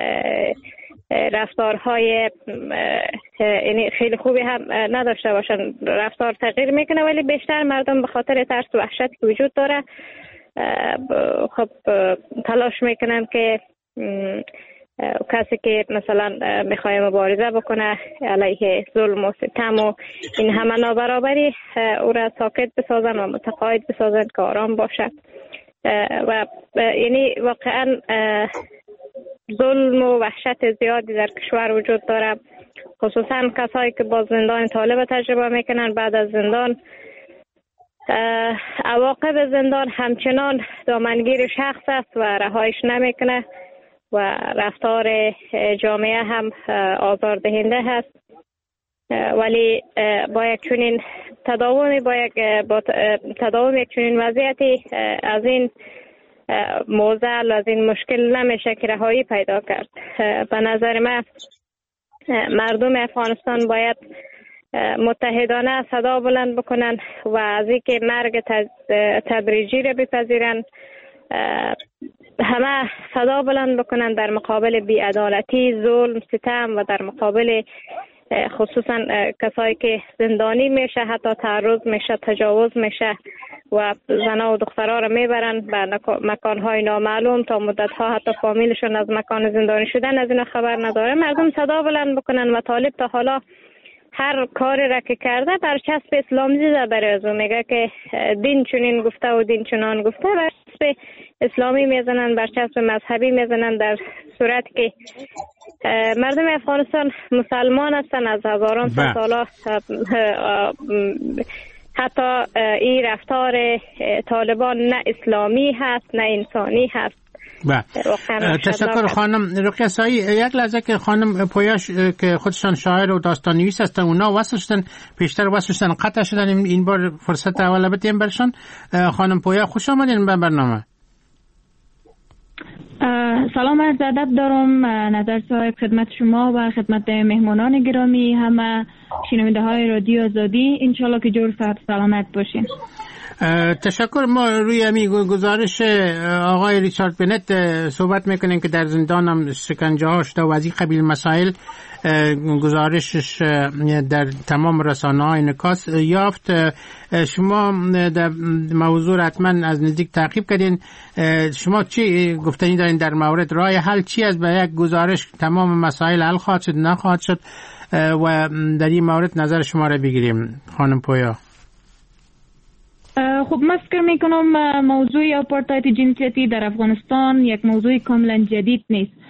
رفتارهای یعنی خیلی خوبی هم نداشته باشن، رفتار تغییر میکنه، ولی بیشتر مردم به خاطر ترس و وحشتی که وجود داره خب تلاش میکنن که کسی که مثلا میخواه مبارزه بکنه علیه ظلم و ستم و این همه نابرابری، او را ساکت بسازن و متقاعد بسازن که آرام باشه. و یعنی واقعا ظلم و وحشت زیادی در کشور وجود داره، خصوصا کسایی که با زندان طالب تجربه میکنن. بعد از زندان عواقب زندان همچنان دامنگیر شخص است و رهایش نمیکنه و رفتار جامعه هم آزاردهنده هست. ولی با یک چنین تداوم یک چنین وضعیتی از این موزل، از این مشکل نمیشه که رهایی پیدا کرد. به نظر من مردم افغانستان باید متحدانه صدا بلند بکنن و از اینکه مرگ تدریجی را بپذیرن، همه صدا بلند بکنن در مقابل بی‌عدالتی، ظلم، ستم و در مقابل خصوصا کسایی که زندانی میشه، حتی تعرض میشه، تجاوز میشه و زنها و دخترها را میبرن به مکانهای نامعلوم تا مدتها، حتی فامیلشون از مکان زندانی شدن از اینا خبر نداره. مردم صدا بلند بکنن و طالب تا حالا هر کاری را که کرده برچسب اسلام زده برای از میگه که دین چنین گفته و دین چنان گفته، برچسب اسلامی میزنن، برچسب مذهبی میزنن، در صورت که مردم افغانستان مسلمان هستن از هزاران سال. حتی این رفتار طالبان نه اسلامی هست نه انسانی هست. تشکر خانم رقیه سایی. یک لحظه که خانم پویاش که خودشان شاعر و داستان نویس هستن، اونا وصل شدن، پیشتر وصل شدن، قطع شدن، این بار فرصت اول بدیم برشان. خانم پویا خوش آمدین به برنامه. سلام، عرض ادب دارم نظر صاحب خدمت شما و خدمت مهمانان گرامی، همه شنونده های رادیو آزادی. انشالله که جور صحت سلامت باشین. تشکر. ما روی همین گزارش آقای ریچارد بنت صحبت میکنیم که در زندان هم شکنجه ها شده و از این قبیل مسائل. گزارشش در تمام رسانه های انعکاس یافت. شما در موضوع حتما از نزدیک تعقیب کردین. شما چی گفتنی دارین در مورد راه حل چی از به یک گزارش تمام مسائل حل خواهد شد نخواهد شد و در این مورد نظر شما را بگیریم خانم پویا؟ خب من فکر میکنم موضوع آپارتاید جنسیتی در افغانستان یک موضوع کاملا جدید نیست.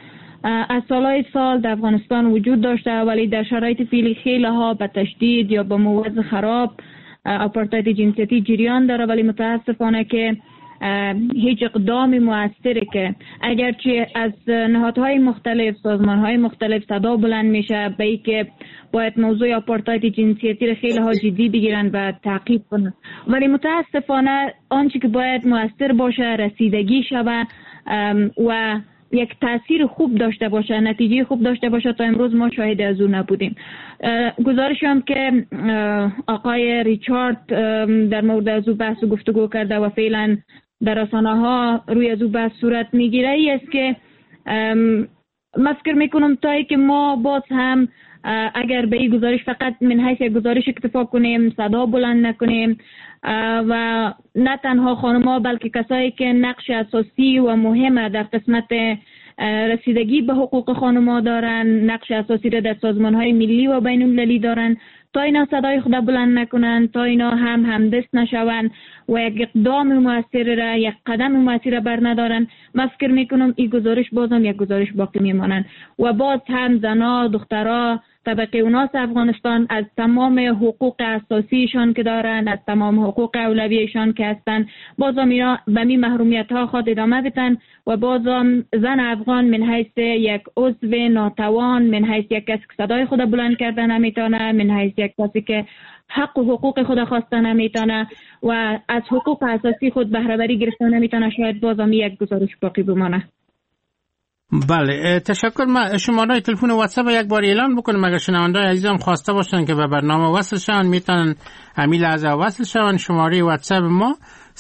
از سالهای سال در افغانستان وجود داشته، ولی در شرایط فعلی خیلی ها به تشدید یا به موضوع خراب آپارتاید جنسیتی جریان داره، ولی متاسفانه که هیچ اقدام مؤثری که اگرچه از نهادهای مختلف، سازمانهای مختلف صدا بلند میشه به این که باید موضوع آپارتاید جنسیتی را خیلی ها جدی بگیرن و تعقیب کنن، ولی متاسفانه آنچه که باید مؤثر باشه رسیدگی شود و یک تاثیر خوب داشته باشه، نتیجه خوب داشته باشه، تا امروز ما شاهد از اون نبودیم. گزارشی هم که آقای ریچارد در مورد از او بحث و گفتگو کرده و فعلا در رسانه‌ها روی از او بحث صورت میگیره ای است که من فکر میکنم تا که ما باز هم اگر به این گزارش فقط من حیث یک گزارش اکتفا کنیم، صدا بلند نکنیم و نه تنها خانم‌ها بلکه کسایی که نقش اساسی و مهم در قسمت رسیدگی به حقوق خانم‌ها دارن، نقش اساسی را در سازمان‌های ملی و بین‌المللی دارن، تا اینا صدای خود بلند نکنن، تا اینا هم همدست نشون و یک اقدام مؤثر را، یک قدم مؤثر بر ندارن، من فکر میکنم این گزارش بازم یک گزارش باقی میمانن و باز هم زنا، دخترها، طبقه اوناس افغانستان از تمام حقوق اساسیشان که دارن، از تمام حقوق اولویشان که هستن، بازم اینا به می محرومیت ها خود ادامه بدن و بازم زن افغان من حیث یک عضو ناتوان، من حیث یک کسی که صدای خود بلند کردن نمیتونه، من حیث یک کسی که حق و حقوق خود خواسته نمیتونه و از حقوق اساسی خود بهره وری گرفته نمیتونه، شاید بازم یک گزارش باقی بمانه. بله، تشکر. ما شماره تلفن و واتساپ یک بار اعلان بکنم اگر شنوندگان عزیزم خواسته باشن که به برنامه وصل شون میتونن همین لحظه وصل شون. شماره واتساپ ما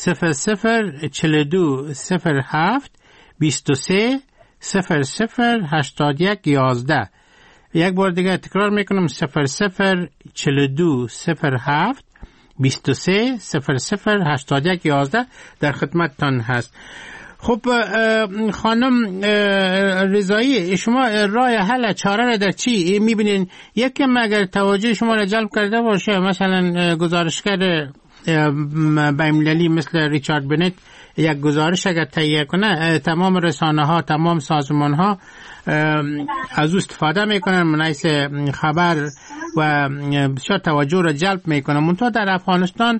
004207 23 008111. یک بار دیگه تکرار میکنم 004207 23 008111 در خدمتتان هست. خب خانم رضایی، شما راه حل چاره را در چی میبینین؟ یکی اگر توجه شما را جلب کرده باشه، مثلا گزارشگر بین‌المللی مثل ریچارد بنت یک گزارش اگر تهیه کنه، تمام رسانه ها، تمام سازمان ها از او استفاده میکنن، منعکس خبر و بسیار توجه را جلب میکنن. منتها در افغانستان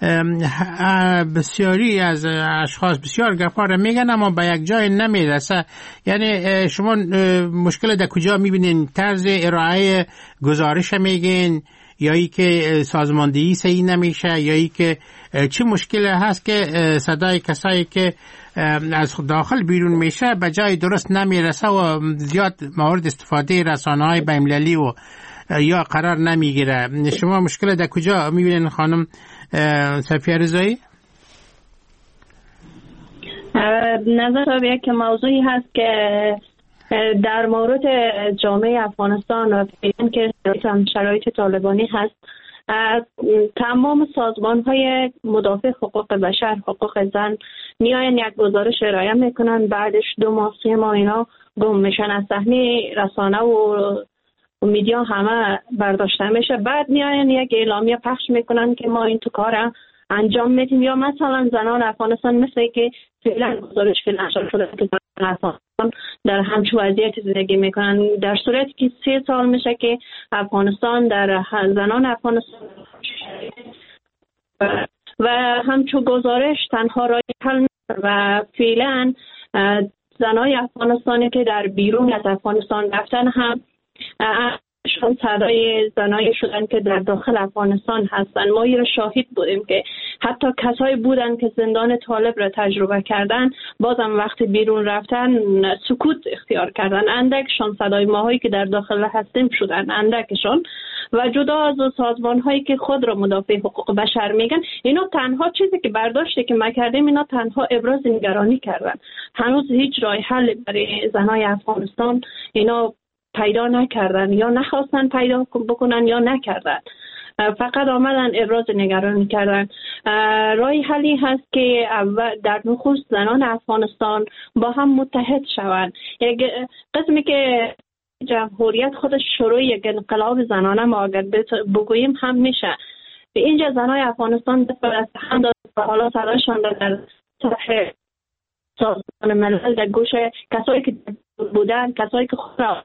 بسیاری از اشخاص بسیار گپا را میگن اما به یک جای نمیرسه. یعنی شما مشکل در کجا میبینین؟ طرز ارائه گزارش میگین یا ای که سازماندهی صحیح نمیشه یا ای که چه مشکل هست که صدای کسایی که از داخل بیرون میشه به جای درست نمیرسه و زیاد مورد استفاده رسانه‌های بین‌المللی و یا قرار نمیگیره؟ شما مشکل در کجا میبینین خانم صفیه رضایی؟ نظر صاحب که موضوعی هست که در مورد جامعه افغانستان و فعلا که شرایط طالبانی هست، تمام سازمان‌های مدافع حقوق بشر، حقوق زن میاین یک گزارش ارائه میکنن، بعدش 2 ماه 3 ماه اینا گم میشن، از صحنه رسانه و میدیا همه برداشته میشه، بعد میاین یک اعلامیه پخش میکنن که ما این تو کار انجام میدیم. یا مثلا زنان افغانستان مثل که فعلا گزارش فعلا شده که زنان افغانستان در همچون وضعیت زندگی میکنن، در صورتی که 3 سال میشه که افغانستان در زنان افغانستان و همچون گزارش تنها راه حل و فعلا زنای افغانستانی که در بیرون از افغانستان رفتن هم شون صدای زنایی شدن که در داخل افغانستان هستن. ما را شاهد بودیم که حتی کسایی بودن که زندان طالب را تجربه کردن، بازم وقتی بیرون رفتن سکوت اختیار کردن. اندکشون صدای ماهایی که در داخل هستیم شدن، اندکشون. و جدا از سازمان هایی که خود را مدافع حقوق بشر میگن، اینا تنها چیزی که برداشته که ما کردیم، اینا تنها ابراز نگرانی کردن. هنوز هیچ راه حل برای زنای افغانستان اینا پیدا نکردن، یا نخواستن پیدا بکنن یا نکردن، فقط آمدن ابراز نگرانی کردن. راه حلی هست که در نخست زنان افغانستان با هم متحد شوند. یک قسمی که جمهوریت خودش شروع یک انقلاب زنانه ما اگر بگوییم هم میشه. به اینجا زنای افغانستان دست هم داد و حالا صداشان در سطح سازمان ملل در گوش کسایی که بودن، کسایی که خود را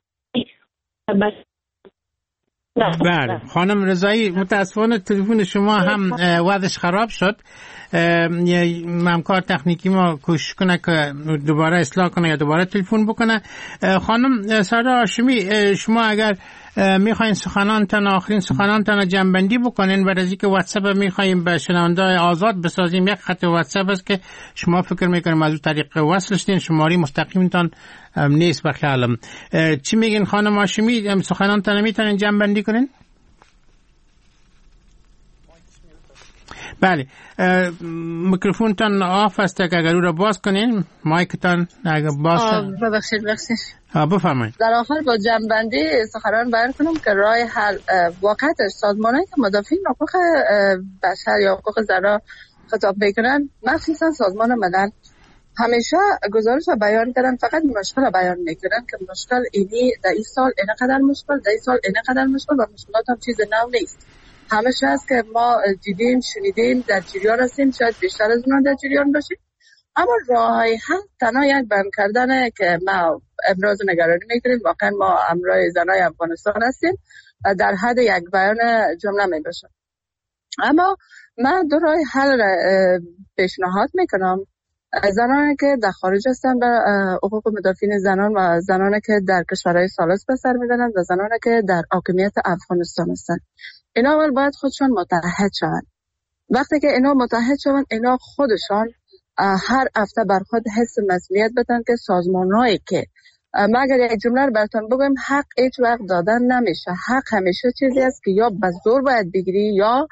بله خانم رضایی، متاسفانه تلفن شما هم وضعش خراب شد. همکار تکنیکی ما کوشش کنه که دوباره اصلاح کنه یا دوباره تلفن بکنه. خانم سارا هاشمی، شما اگر میخواین سخنانتان آخرین سخنانتان جنبندی بکنین، بعد از اینکه واتساپ میخوایم به شنونده‌های آزاد بسازیم، یک خط واتساپ است که شما فکر میکنیم از اون طریق وصل شدین، شماری مستقیمتان نیست به خیالم. چی میگین خانم هاشمی، سخنانتان میتونین جنبندی کنین؟ بله، میکروفونتان آف است که اگر او را باز کنین، مایکتان اگر باز کنین. ببخشید بفرمایید. در آخر با جنبندی سخنران بیان کنم که راه حل واقعا سازمانایی که مدافعین حقوق بشر یا حقوق زنان خطاب میکنن، مخصوصا سازمان ملل، همیشه گزارش را بیان کردن، فقط مشکل را بیان میکنن که مشکل اینی در این سال اینقدر مشکل، در این سال اینقدر مشکل، و مشکلات هم چیز نو نیست. همیشه است که ما دیدیم، شنیدیم، در جریان هستیم، شاید بیشتر از اون در جریان باشیم. اما راه حل تنها یک بیان کردنه که ما ابراز نگرانی میکنیم. واقعا ما همراه زنای افغانستان هستیم، در حد یک بیان جمله میباشم. اما من دو راه حل را پیشنهاد میکنم. زنانی که در خارج هستن به حقوق مدافعین زنان و زنانی که در کشورهای ثالث به سر میبرند و زنانی که در حاکمیت افغانستان هستن، اینا اول باید خودشان متحد شوند. وقتی که اینا متحد شوند، اینا خودشان هر هفته بر خود حس مسئولیت بدن که سازمان‌هایی که ما اگر یک جمله رو براتون بگم، حق هیچ وقت دادن نمیشه. حق همیشه چیزی است که یا به زور باید بگیری یا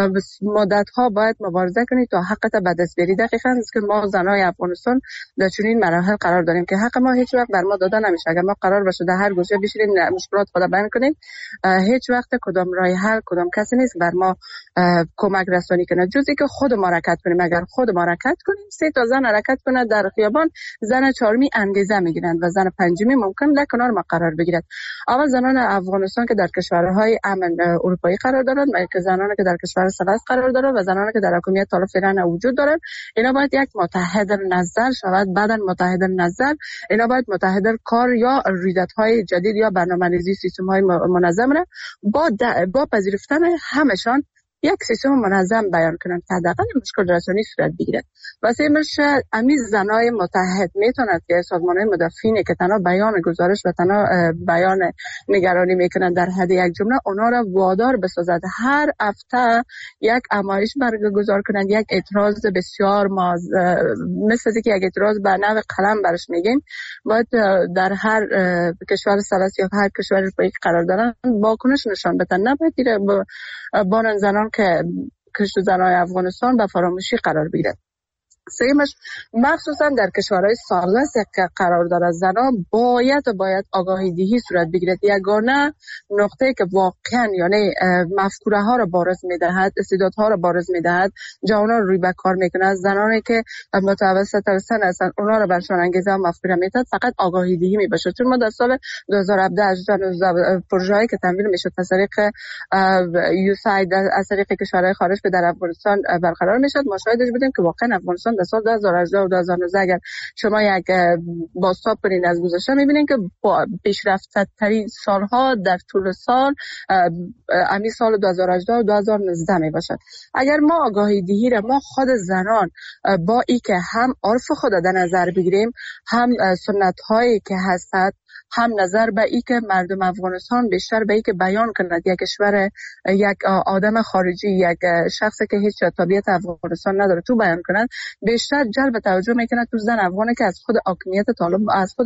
مدت‌ها باید مبارزه کنی تا حقت به دست بیاری. دقیقاً است که ما زنای افغانستان در چنین مراحل قرار داریم که حق ما هیچ وقت بر ما داده نمیشه. اگر ما قرار باشه در هر گوشه بشینیم مشکلات خود بیان کنیم، هیچ وقت کدام راه حل کدام کسی نیست بر ما کمک رسانی کنه، جزی که خود ما حرکت کنیم. اگر خود ما حرکت کنیم، 3 تا زن حرکت کنه در خیابان، زن 4می انگیزه میگیرند و زن 5می ممکن در کنار ما قرار بگیرد. اول زنان افغانستان که در کشورهای امن اروپایی قرار دارند و که زنانی که در کشور ثالث قرار دارند و زنانی که در حکومت طالب فعلا وجود دارند، اینا باید یک متحد نظر شود. بعداً متحد نظر اینا باید متحد کار یا رویدادهای جدید یا برنامه‌ریزی سیستم‌های منظم را با پذیرفتن همشان یک سیستم منظم بیان کنند که حداقل مشکل رسانی صورت بگیرد. واسه میشه امی زنای متحد میتونند که سازمان‌های مدافعین که تنها بیان گزارش و تنها بیان نگرانی میکنند در حد یک جمله، اونا را وادار بسازد هر هفته یک نمایش برگزار کنند، یک اعتراض بسیار مثل اینکه یک اعتراض به نوع قلم برش میگیم، باید در هر کشور ثالث یا هر کشور اروپایی قرار دارن واکنش نشان بدن. نباید بانن زنان که کشت زنای افغانستان به فراموشی قرار بگیرد. سیمش مخصوصا در کشورهای ثالث که قرار دارد زنان باید آگاهی دهی صورت بگیرد. یگانه نقطه که واقعا یعنی مفکوره ها را بارز میدهد، استعدادها را بارز میدهد، جوانان روی به کار میکنند، زنانی که متوسط سن هستند اونا را برشان انگیزه و مفکوره میدهد، فقط آگاهی دهی میباشد. چون ما در سال 2017 پروژه‌ای که تمویل میشد از طریق USAID از طریق کشورهای خارج که در افغانستان برقرار میشد، ما شاهدش بودیم که واقعا افغانستان در سال 2018 و 2019 اگر شما یک بازتاب کنید از گذشته میبینید که با پیشرفته ترین سالها در طول سال امی سال 2018 و 2019 میباشد. اگر ما آگاهی دهی را ما خود زنان با ای که هم عرف خود در نظر بگیریم، هم سنت هایی که هستند، هم نظر به ای که مردم افغانستان بیشتر به ای که بیان کند یک کشور، یک آدم خارجی، یک شخصی که هیچ تابعیت افغانستان نداره تو بیان کند، بیشتر جلب توجه میکنه تو زن افغانی که از خود حاکمیت طالب،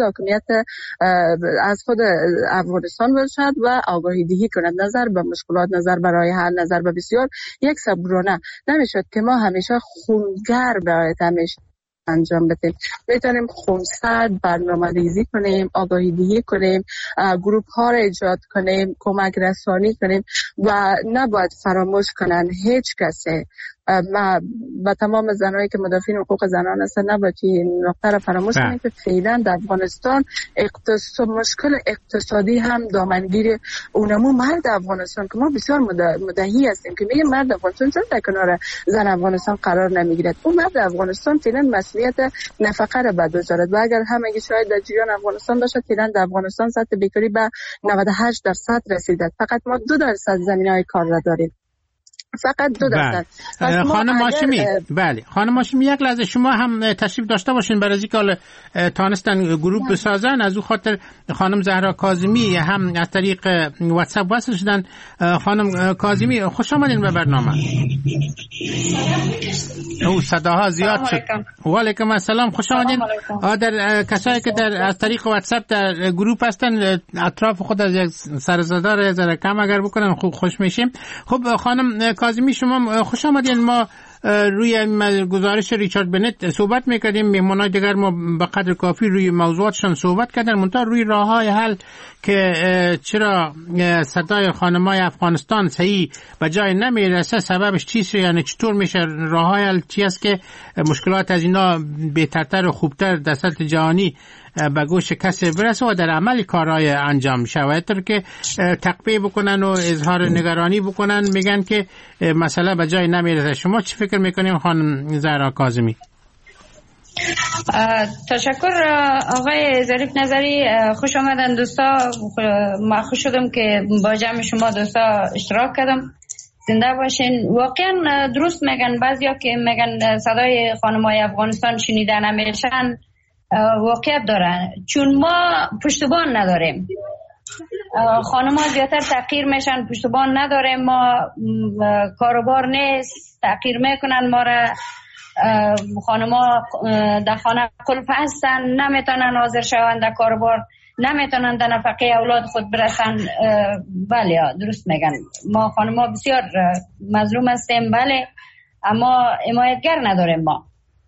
از خود افغانستان باشد و آگاهی دهی کند، نظر به مشکلات، نظر به راه حل، نظر به بسیار یک صبورانه. نمیشد که ما همیشه خونگر باید همیشه انجام بدیم. میتونیم خونسرد برنامه ریزی کنیم، آگاهی دهی کنیم، گروپ ها را ایجاد کنیم، کمک رسانی کنیم و نباید فراموش کنن هیچ کسی و تمام زنایی که مدافعین حقوق زنان هستن نباید این نقطه را فراموش کنیم که فعلا در افغانستان مشکل اقتصادی هم دامنگیر اونمو مرد افغانستان که ما بسیار مدعی هستیم که میگه مرد افغانستان چون در کنار زن افغانستان قرار نمیگیرد. اون مرد افغانستان فعلا مسئولیت نفقه را بر دوش دارد و اگر همگی شاید در جریان افغانستان باشه فعلا در افغانستان سطح بیکاری به 98% رسیده. فقط ما 2% زمینه‌های کار را داریم. فقط 2%. خانم هاشمی، بله خانم هاشمی، یک لحظه شما هم تشریف داشته باشین برای اینکه تانستن گروه بسازن. از او خاطر خانم زهرا کاظمی هم از طریق واتساپ وصل شدن. خانم کاظمی خوش آمدین به برنامه. او صداها زیاد شد. و علیکم السلام، خوش آمدین. در کسایی که در از طریق واتساپ در گروه هستن اطراف خود از یک سرزدار ذره کم اگر بکنن خوب خوش میشیم. خب خانم کاظمی شما خوش آمدین. ما روی گزارش ریچارد بنت صحبت میکردیم، مهمانای دیگر ما به قدر کافی روی موضوعاتشان صحبت کردن، منتها روی راههای حل که چرا صدای خانمای افغانستان صحیح به جای نمیرسه، سببش چیست؟ یعنی چطور میشه راههای حل چی است که مشکلات از اینا بهترتر و خوبتر در سطح جهانی به گوش کسی برسه و در عمل کارهای انجام شود، طور که تقبیه بکنن و اظهار نگرانی بکنن میگن که مسئله به جای نمیرسه. شما چی فکر میکنین خانم زهرا کاظمی؟ تشکر آقای ظریف نظری، خوش آمدن دوستا. ما خوش شدم که با جمع شما دوستا اشتراک کردم. زنده باشین. واقعا درست میگن بعضیا که میگن صدای خانمای افغانستان شنیده نمیشن، واقعیت دارن، چون ما پشتبان نداریم. خانم‌ها زیادتر تحقیر میشن، پشتبان نداریم، ما کاروبار نیست، تحقیر میکنن ما را. خانم‌ها در خانه قلف هستن، نمیتونن حاضر شوند در کاروبار، نمیتونن در نفقه اولاد خود برسن. بله درست میگن، ما خانم‌ها بسیار مظلوم هستیم، بله، اما حمایتگر نداریم ما.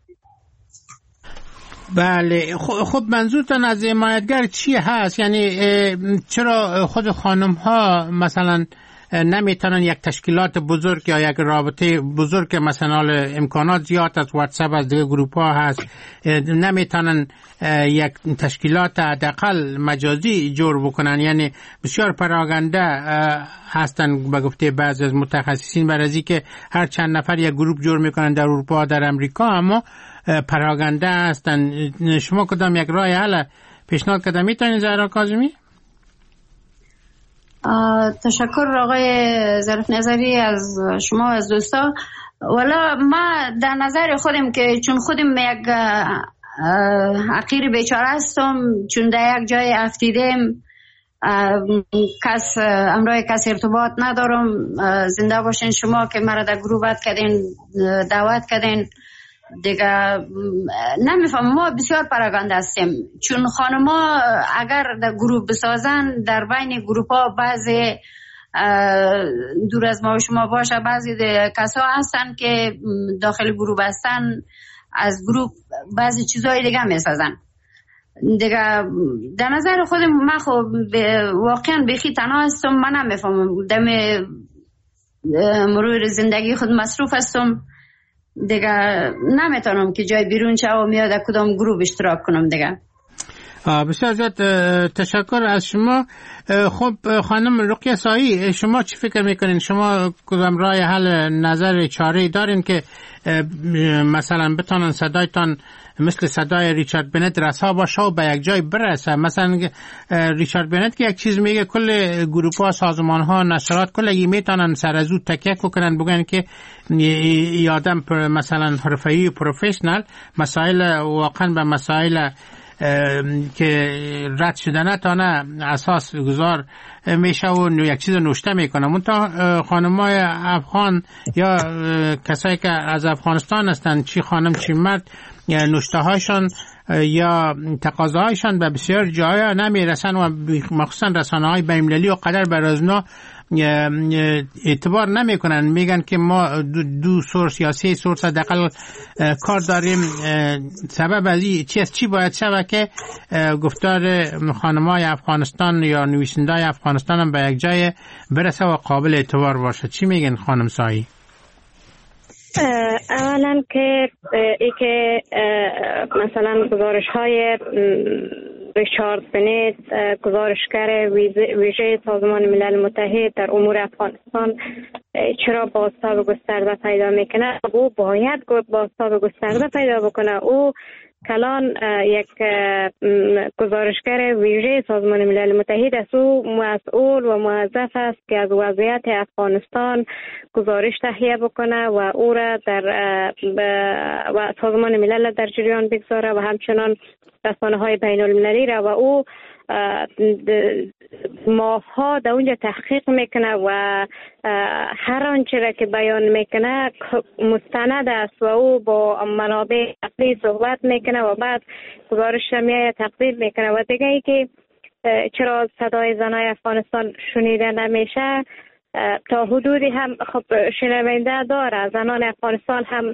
بله خب منظورتان از حمایتگر چی هست؟ یعنی چرا خود خانم ها مثلا نمیتونن یک تشکیلات بزرگ یا یک رابطه بزرگ مثلا امکانات زیاد از واتساپ از دیگه گروپ ها هست، نمیتونن یک تشکیلات حداقل مجازی جور بکنن؟ یعنی بسیار پراگنده هستن به گفته بعضی از متخصصین برای که هر چند نفر یک گروپ جور میکنن در اروپا در امریکا، اما پراگنده هستن. شما کدام یک راه حل پیشنهاد کردم میتونین زهرا کاظمی؟ تشکر آقای ظریف نظری از شما و از دوستا. والا ما در نظر خودم که چون خودم یک حقیر بیچاره هستم، چون در یک جای افتیدم، کس امرای کس ارتباط ندارم. زنده باشین شما که مرا در گروه دعوت کردین دیگه. نمیفهم، ما بسیار پراگنده هستیم، چون خانما اگر در گروه بسازن، در بین گروه ها بعضی دور از ما و شما باشه، بعضی کسا هستن که داخل گروه هستن، از گروه بعضی چیزهای دیگه میسازن دیگه. در نظر خودم من خب واقعا بیخی تنها هستم، من نمیفهمم، دم مرور زندگی خود مصروف هستم دیگه، نمیتونم که جای بیرون شو و میاد کدام گروه اشتراک کنم دیگه. بسیار زیاد تشکر از شما. خب خانم رقیه سایی، شما چی فکر میکنین؟ شما کدام راه حل نظر چاره دارین که مثلا بتونن صدایتان مثل صدای ریچارد بنت رسا باشه و به یک جای برسه؟ مثلا ریچارد بنت که یک چیز میگه، کل گروپ ها، سازمان ها، نشرات کلگی میتونن سر از او تکیه کنن بگن که ای آدم مثلا حرفه‌ای و پروفشنال مسائل واقعا به مسائل که رد شده نتانه اساس گذار میشه و یک چیز نوشته میکنه. منتها خانمای افغان یا کسایی که از افغانستان هستن، چی خانم چی مرد، نوشته هاشون یا تقاضاهایشان به بسیار جاها نمیرسن و مخصوصا رسانه های بین‌المللی و قدر برازنا اعتبار نمیکنن. میگن که ما دو سورس یا سه سورس حداقل کار داریم. سبب از چی باید شود که گفتار خانمای افغانستان یا نویسندای افغانستان هم به یک جای برسه و قابل اعتبار باشه؟ چی میگن خانم سایی؟ اولا که ای که مثلا گزارش های ریچارد بنت، گزارشگر ویژه سازمان ملل متحد در امور افغانستان، چرا بازتاب گسترده پیدا میکنه؟ او باید بازتاب گسترده پیدا بکنه. او کلان یک گزارشگر ویژه سازمان ملل متحد است. او مسئول و موظف است که از وضعیت افغانستان گزارش تهیه بکنه و او را در و سازمان ملل در جریان بگذاره و همچنان رسانه‌های بین المللی را، و او ماه‌ها در اونجا تحقیق میکنه و هر آنچه را که بیان میکنه مستند است و او با منابع اصلی صحبت میکنه و بعد گزارش را تقدیم میکنه. و دیگه ای که چرا صدای زنای افغانستان شنیده نمیشه، تا حدودی هم خب شنونده داره. زنان افغانستان هم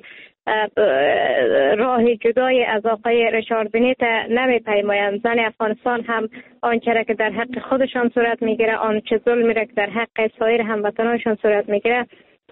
راه جدای از آقای ریچارد بنت نمیپیمایند. زن افغانستان هم آنچه را که در حق خودشان صورت میگیره، آنچه ظلمی را که در حق سایر هموطنانشان صورت میگیره،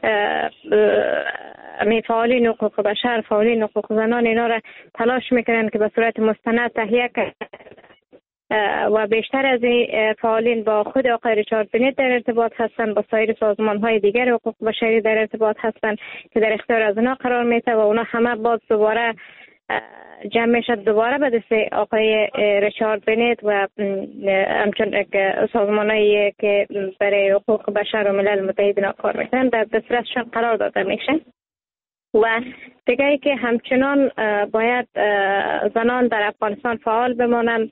فعالین حقوق بشر، فعالین حقوق زنان اینا را تلاش میکنن که به صورت مستند تهیه کنند و بیشتر از این فعالین با خود آقای ریچارد بنت در ارتباط هستند، با سایر سازمان‌های دیگر حقوق بشری در ارتباط هستند که در اختیار از اونا قرار میده و اونا همه باز دوباره جمع میشد دوباره به دست آقای ریچارد بنت و همچون سازمان‌هایی که برای حقوق بشر و ملل متحد اینا کار میکنن در دسترسشان قرار داده میشه. و دیگه ای که همچنان باید زنان در افغانستان فعال بمانند،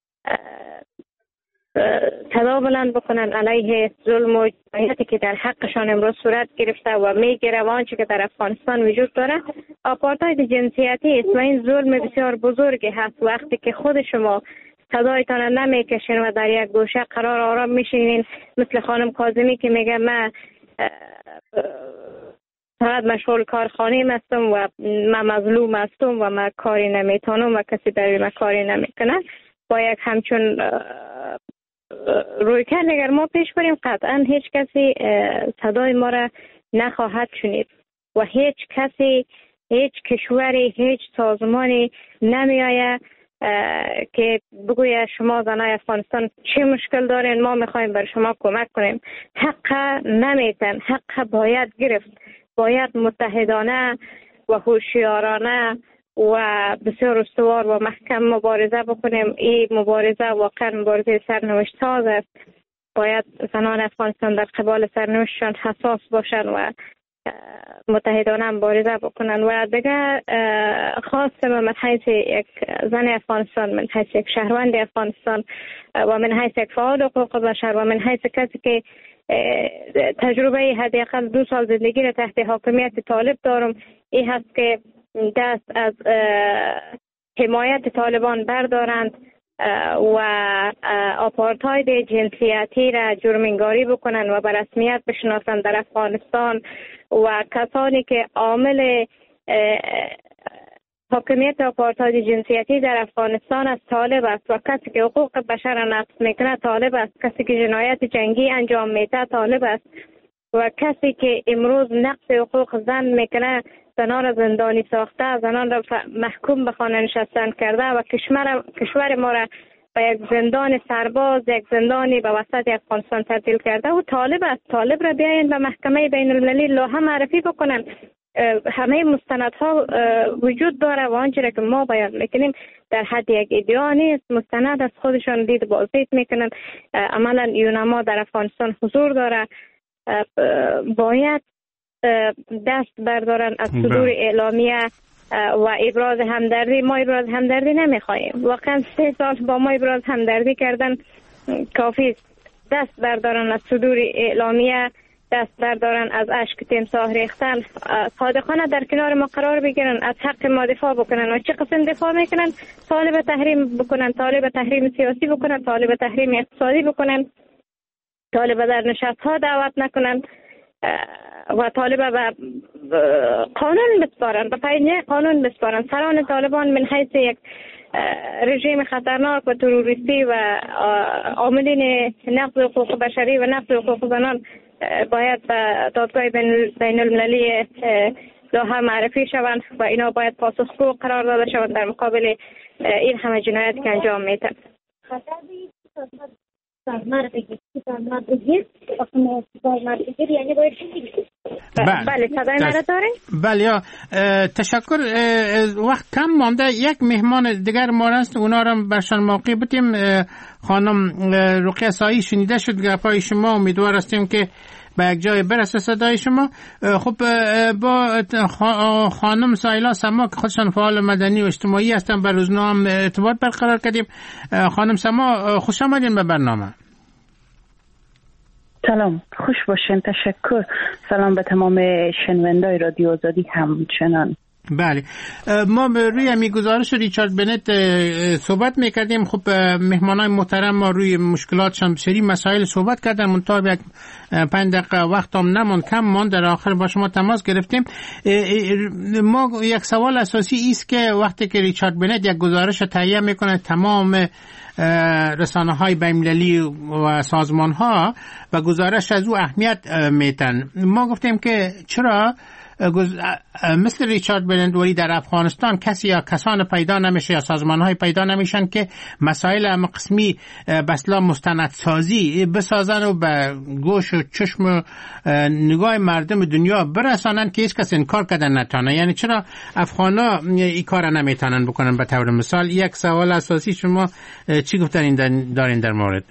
صدا بلند بکنن علیه ظلم و جنایتی که در حقشان امروز صورت گرفته و میگیره و آنچه که در افغانستان وجود داره. آپارتاید جنسیتی است و این ظلم بسیار بزرگی هست. وقتی که خود شما صدایتان نمیکشین و در یک گوشه قرار آرام میشینین، مثل خانم کاظمی که میگه من فقط مشغول کارخانه هستم و من مظلوم هستم و من کاری نمیتونم و کسی برای من کاری نمیکنه. با یک همچون روی کرد اگر ما پیش بریم قطعا هیچ کسی صدای ما را نخواهد شنید و هیچ کسی، هیچ کشوری، هیچ سازمانی نمیآید که بگوید شما زنای افغانستان چه مشکل دارین، ما میخوایم بر شما کمک کنیم. حق نمیتن، حق باید گرفت، باید متحدانه و هوشیارانه و بسیار استوار و محکم مبارزه بکنیم. این مبارزه واقعا مبارزه سرنوشت ساز است. باید زنان افغانستان در قبال سرنوشتشان حساس باشند و متحدانه مبارزه بکنند. و دیگه خواست من حیث یک زن افغانستان، من حیث یک شهروند افغانستان و من حیث یک فعال حقوق بشر و من حیث کسی که تجربه حداقل 2 سال زندگی را تحت حاکمیت طالب دارم، این هست که دست از حمایت طالبان بردارند و آپارتاید جنسیتی را جرم‌انگاری بکنند و به رسمیت بشناسند در افغانستان. و کسانی که عامل حاکمیت آپارتاید جنسیتی در افغانستان است طالب است و کسی که حقوق بشر را نقض میکنه طالب است، کسی که جنایت جنگی انجام میده طالب است و کسی که امروز نقض حقوق زن میکنه، زنان را زندانی ساخته، زنان را محکوم به خانه نشستن کرده و کشور ما را به یک زندان سرباز، یک زندانی به وسط افغانستان تبدیل کرده و طالب است. طالب را بیاین به محکمه بین المللی لوحه معرفی بکنن. همه مستندها وجود داره و آنچه که ما بیان میکنیم در حد یک ادعا نیست، مستند از خودشان دید بازدید میکنن. عملا یونما در افغانستان حضور داره. باید دست بردارن از صدور اعلامیه و ابراز همدردی. ما ابراز همدردی نمیخوایم، واقعا 3 سال با ما ابراز همدردی کردن کافی است. دست بردارن از صدور اعلامیه، دست بردارن از اشک تمساح ریختن، صادقانه در کنار ما قرار بگیرن، از حق ما دفاع بکنن. و چه قسم دفاع میکنن؟ طالب تحریم بکنن، طالب تحریم سیاسی بکنن، طالب تحریم اقتصادی بکنن، طالب در نشست ها دعوت نکنن و طالب به قانون بسپارن، به پایین قانون بسپارن. سران طالبان من حیث یک رژیم خطرناک و تروریستی و عاملین نقض حقوق بشری و نقض حقوق زنان باید به دادگاه بین المللی داها معرفی شوند و اینا باید پاسخگو قرار داده شوند در مقابل این همه جنایت که انجام میدن. بله صدای مرا دارین؟ بله تشکر. وقت کم مانده، یک مهمان دیگر ما هست، اونا را برشان موقع بتیم. خانم رقیه سایی شنیده شد گپای شما، امیدوار هستیم که به یک جای برسه صدای شما. خب با خانم سایلا سما که خودشان فعال مدنی و اجتماعی هستن بر روزنامه ارتباط برقرار کردیم. خانم سما خوش آمدین به برنامه. سلام، خوش باشین. تشکر. سلام به تمام شنوندای رادیو آزادی همچنان. بله، ما روی همی گزارش ریچارد بنت صحبت میکردیم. خب مهمانای محترم ما روی مشکلاتشان بسیاری مسائل صحبت کردن، منتها یک 5 دقیقه وقت هم نماند، کم ماند، در آخر با شما تماس گرفتیم. ما یک سوال اساسی است که وقتی که ریچارد بنت یک گزارش تهیه میکنه تمام رسانه های بین‌المللی و سازمان ها و گزارش از او اهمیت میتن، ما گفتیم که چرا مثل ریچارد بنت در افغانستان کسی یا کسان پیدا نمیشه یا سازمان های پیدا نمیشن که مسائل قسمی بسلا مستندسازی بسازن و به گوش و چشم و نگاه مردم دنیا برسانن که هیچ کس انکار کردن نتانه. یعنی چرا افغانا این کار نمیتونن بکنن؟ به طور مثال یک سوال اساسی، شما چی گفتن دارین در مورد؟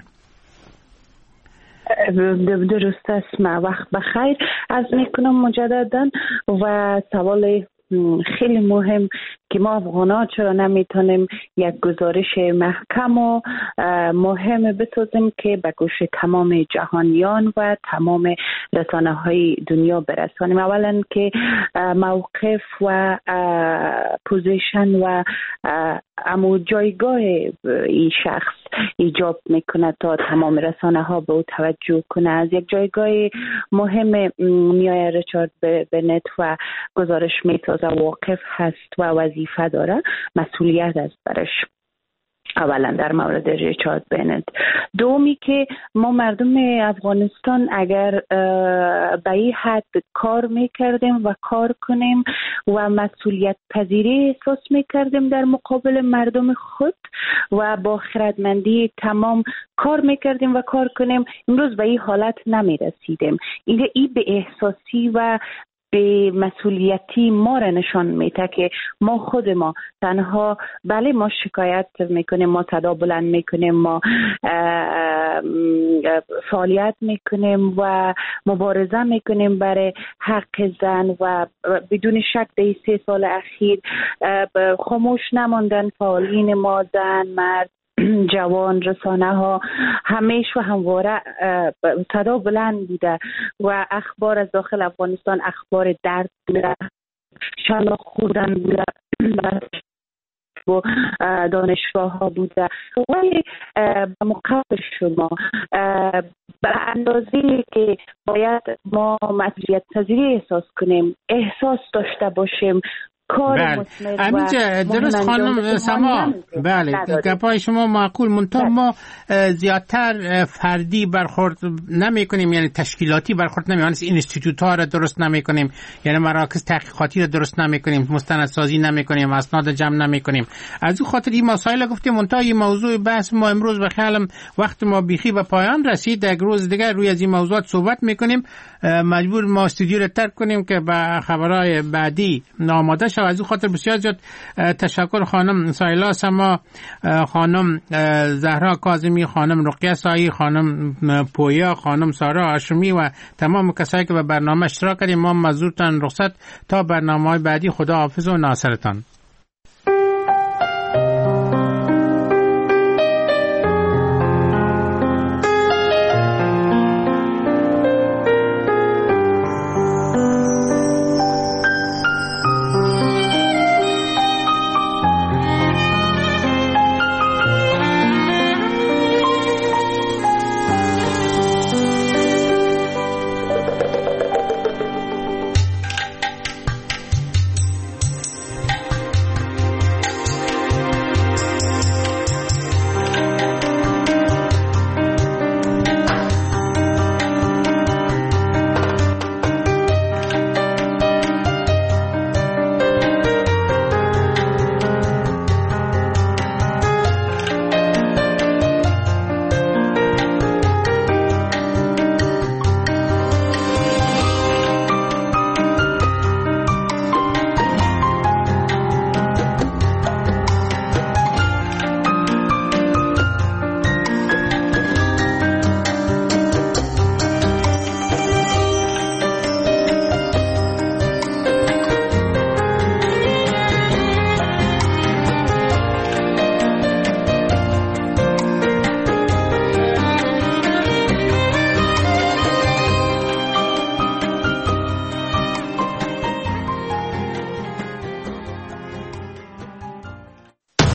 درست است. وقت بخیر از میکنم مجددا. و سوال خیلی مهم که ما افغانا چرا نمیتونیم یک گزارش محکم و مهم بسازیم که به گوش تمام جهانیان و تمام رسانه های دنیا برسانیم؟ اولا که موقف و پوزیشن و امو جایگاه این شخص ایجاب میکنه تا تمام رسانه ها به او توجه کنه. از یک جایگاه مهم میای ریچارد بنت و گزارش میسازه، واقف هست و وظیفه داره، مسئولیت است برش. اولا در مورد ریچارد بنت. دومی که ما مردم افغانستان اگر به این حد کار میکردیم و کار کنیم و مسئولیت پذیری احساس میکردیم در مقابل مردم خود و با خردمندی تمام کار میکردیم و کار کنیم، امروز به این حالت نمیرسیدیم. این به احساسی و به مسئولیتی ما را نشان میده که ما خود ما تنها بله ما شکایت میکنیم، ما صدا بلند میکنیم، ما فعالیت میکنیم و مبارزه میکنیم برای حق زن و بدون شک در 3 سال اخیر خاموش نماندن فعالین ما، زن، مرد، جوان، رسانه ها همیشه و همواره صدا بلند بوده و اخبار از داخل افغانستان اخبار درد بوده، شلاق خوردن بوده و دانشگاه ها بوده. ولی به مقابل شما به اندازه که باید ما مسئولیت پذیری احساس کنیم، احساس داشته باشیم، بله. درست خانم سما، بله گپای شما معقول، منتها ما زیادتر فردی برخورد نمی کنیم، یعنی تشکیلاتی برخورد نمی کنیم، یعنی اینستیتوت ها را درست نمی کنیم، یعنی مراکز تحقیقاتی را درست نمی کنیم، مستندسازی نمی کنیم، اسناد جمع نمی کنیم. از این خاطر این مسائل گفتیم. منتها این موضوع بحث ما امروز به خیالم وقت ما بیخی به پایان رسید. یک روز دیگر روی از این موضوعات صحبت میکنیم. مجبور ما استودیو را ترک کنیم که به خبرهای بعدی آماده شد. از این خاطر بسیار زیاد تشکر خانم سایلا سما، خانم زهرا کاظمی، خانم رقیه سایی، خانم پویا، خانم سارا هاشمی و تمام کسایی که به برنامه اشتراک کردیم. ما مزورتان رخصت تا برنامه‌های بعدی. خدا حافظ و ناصرتان.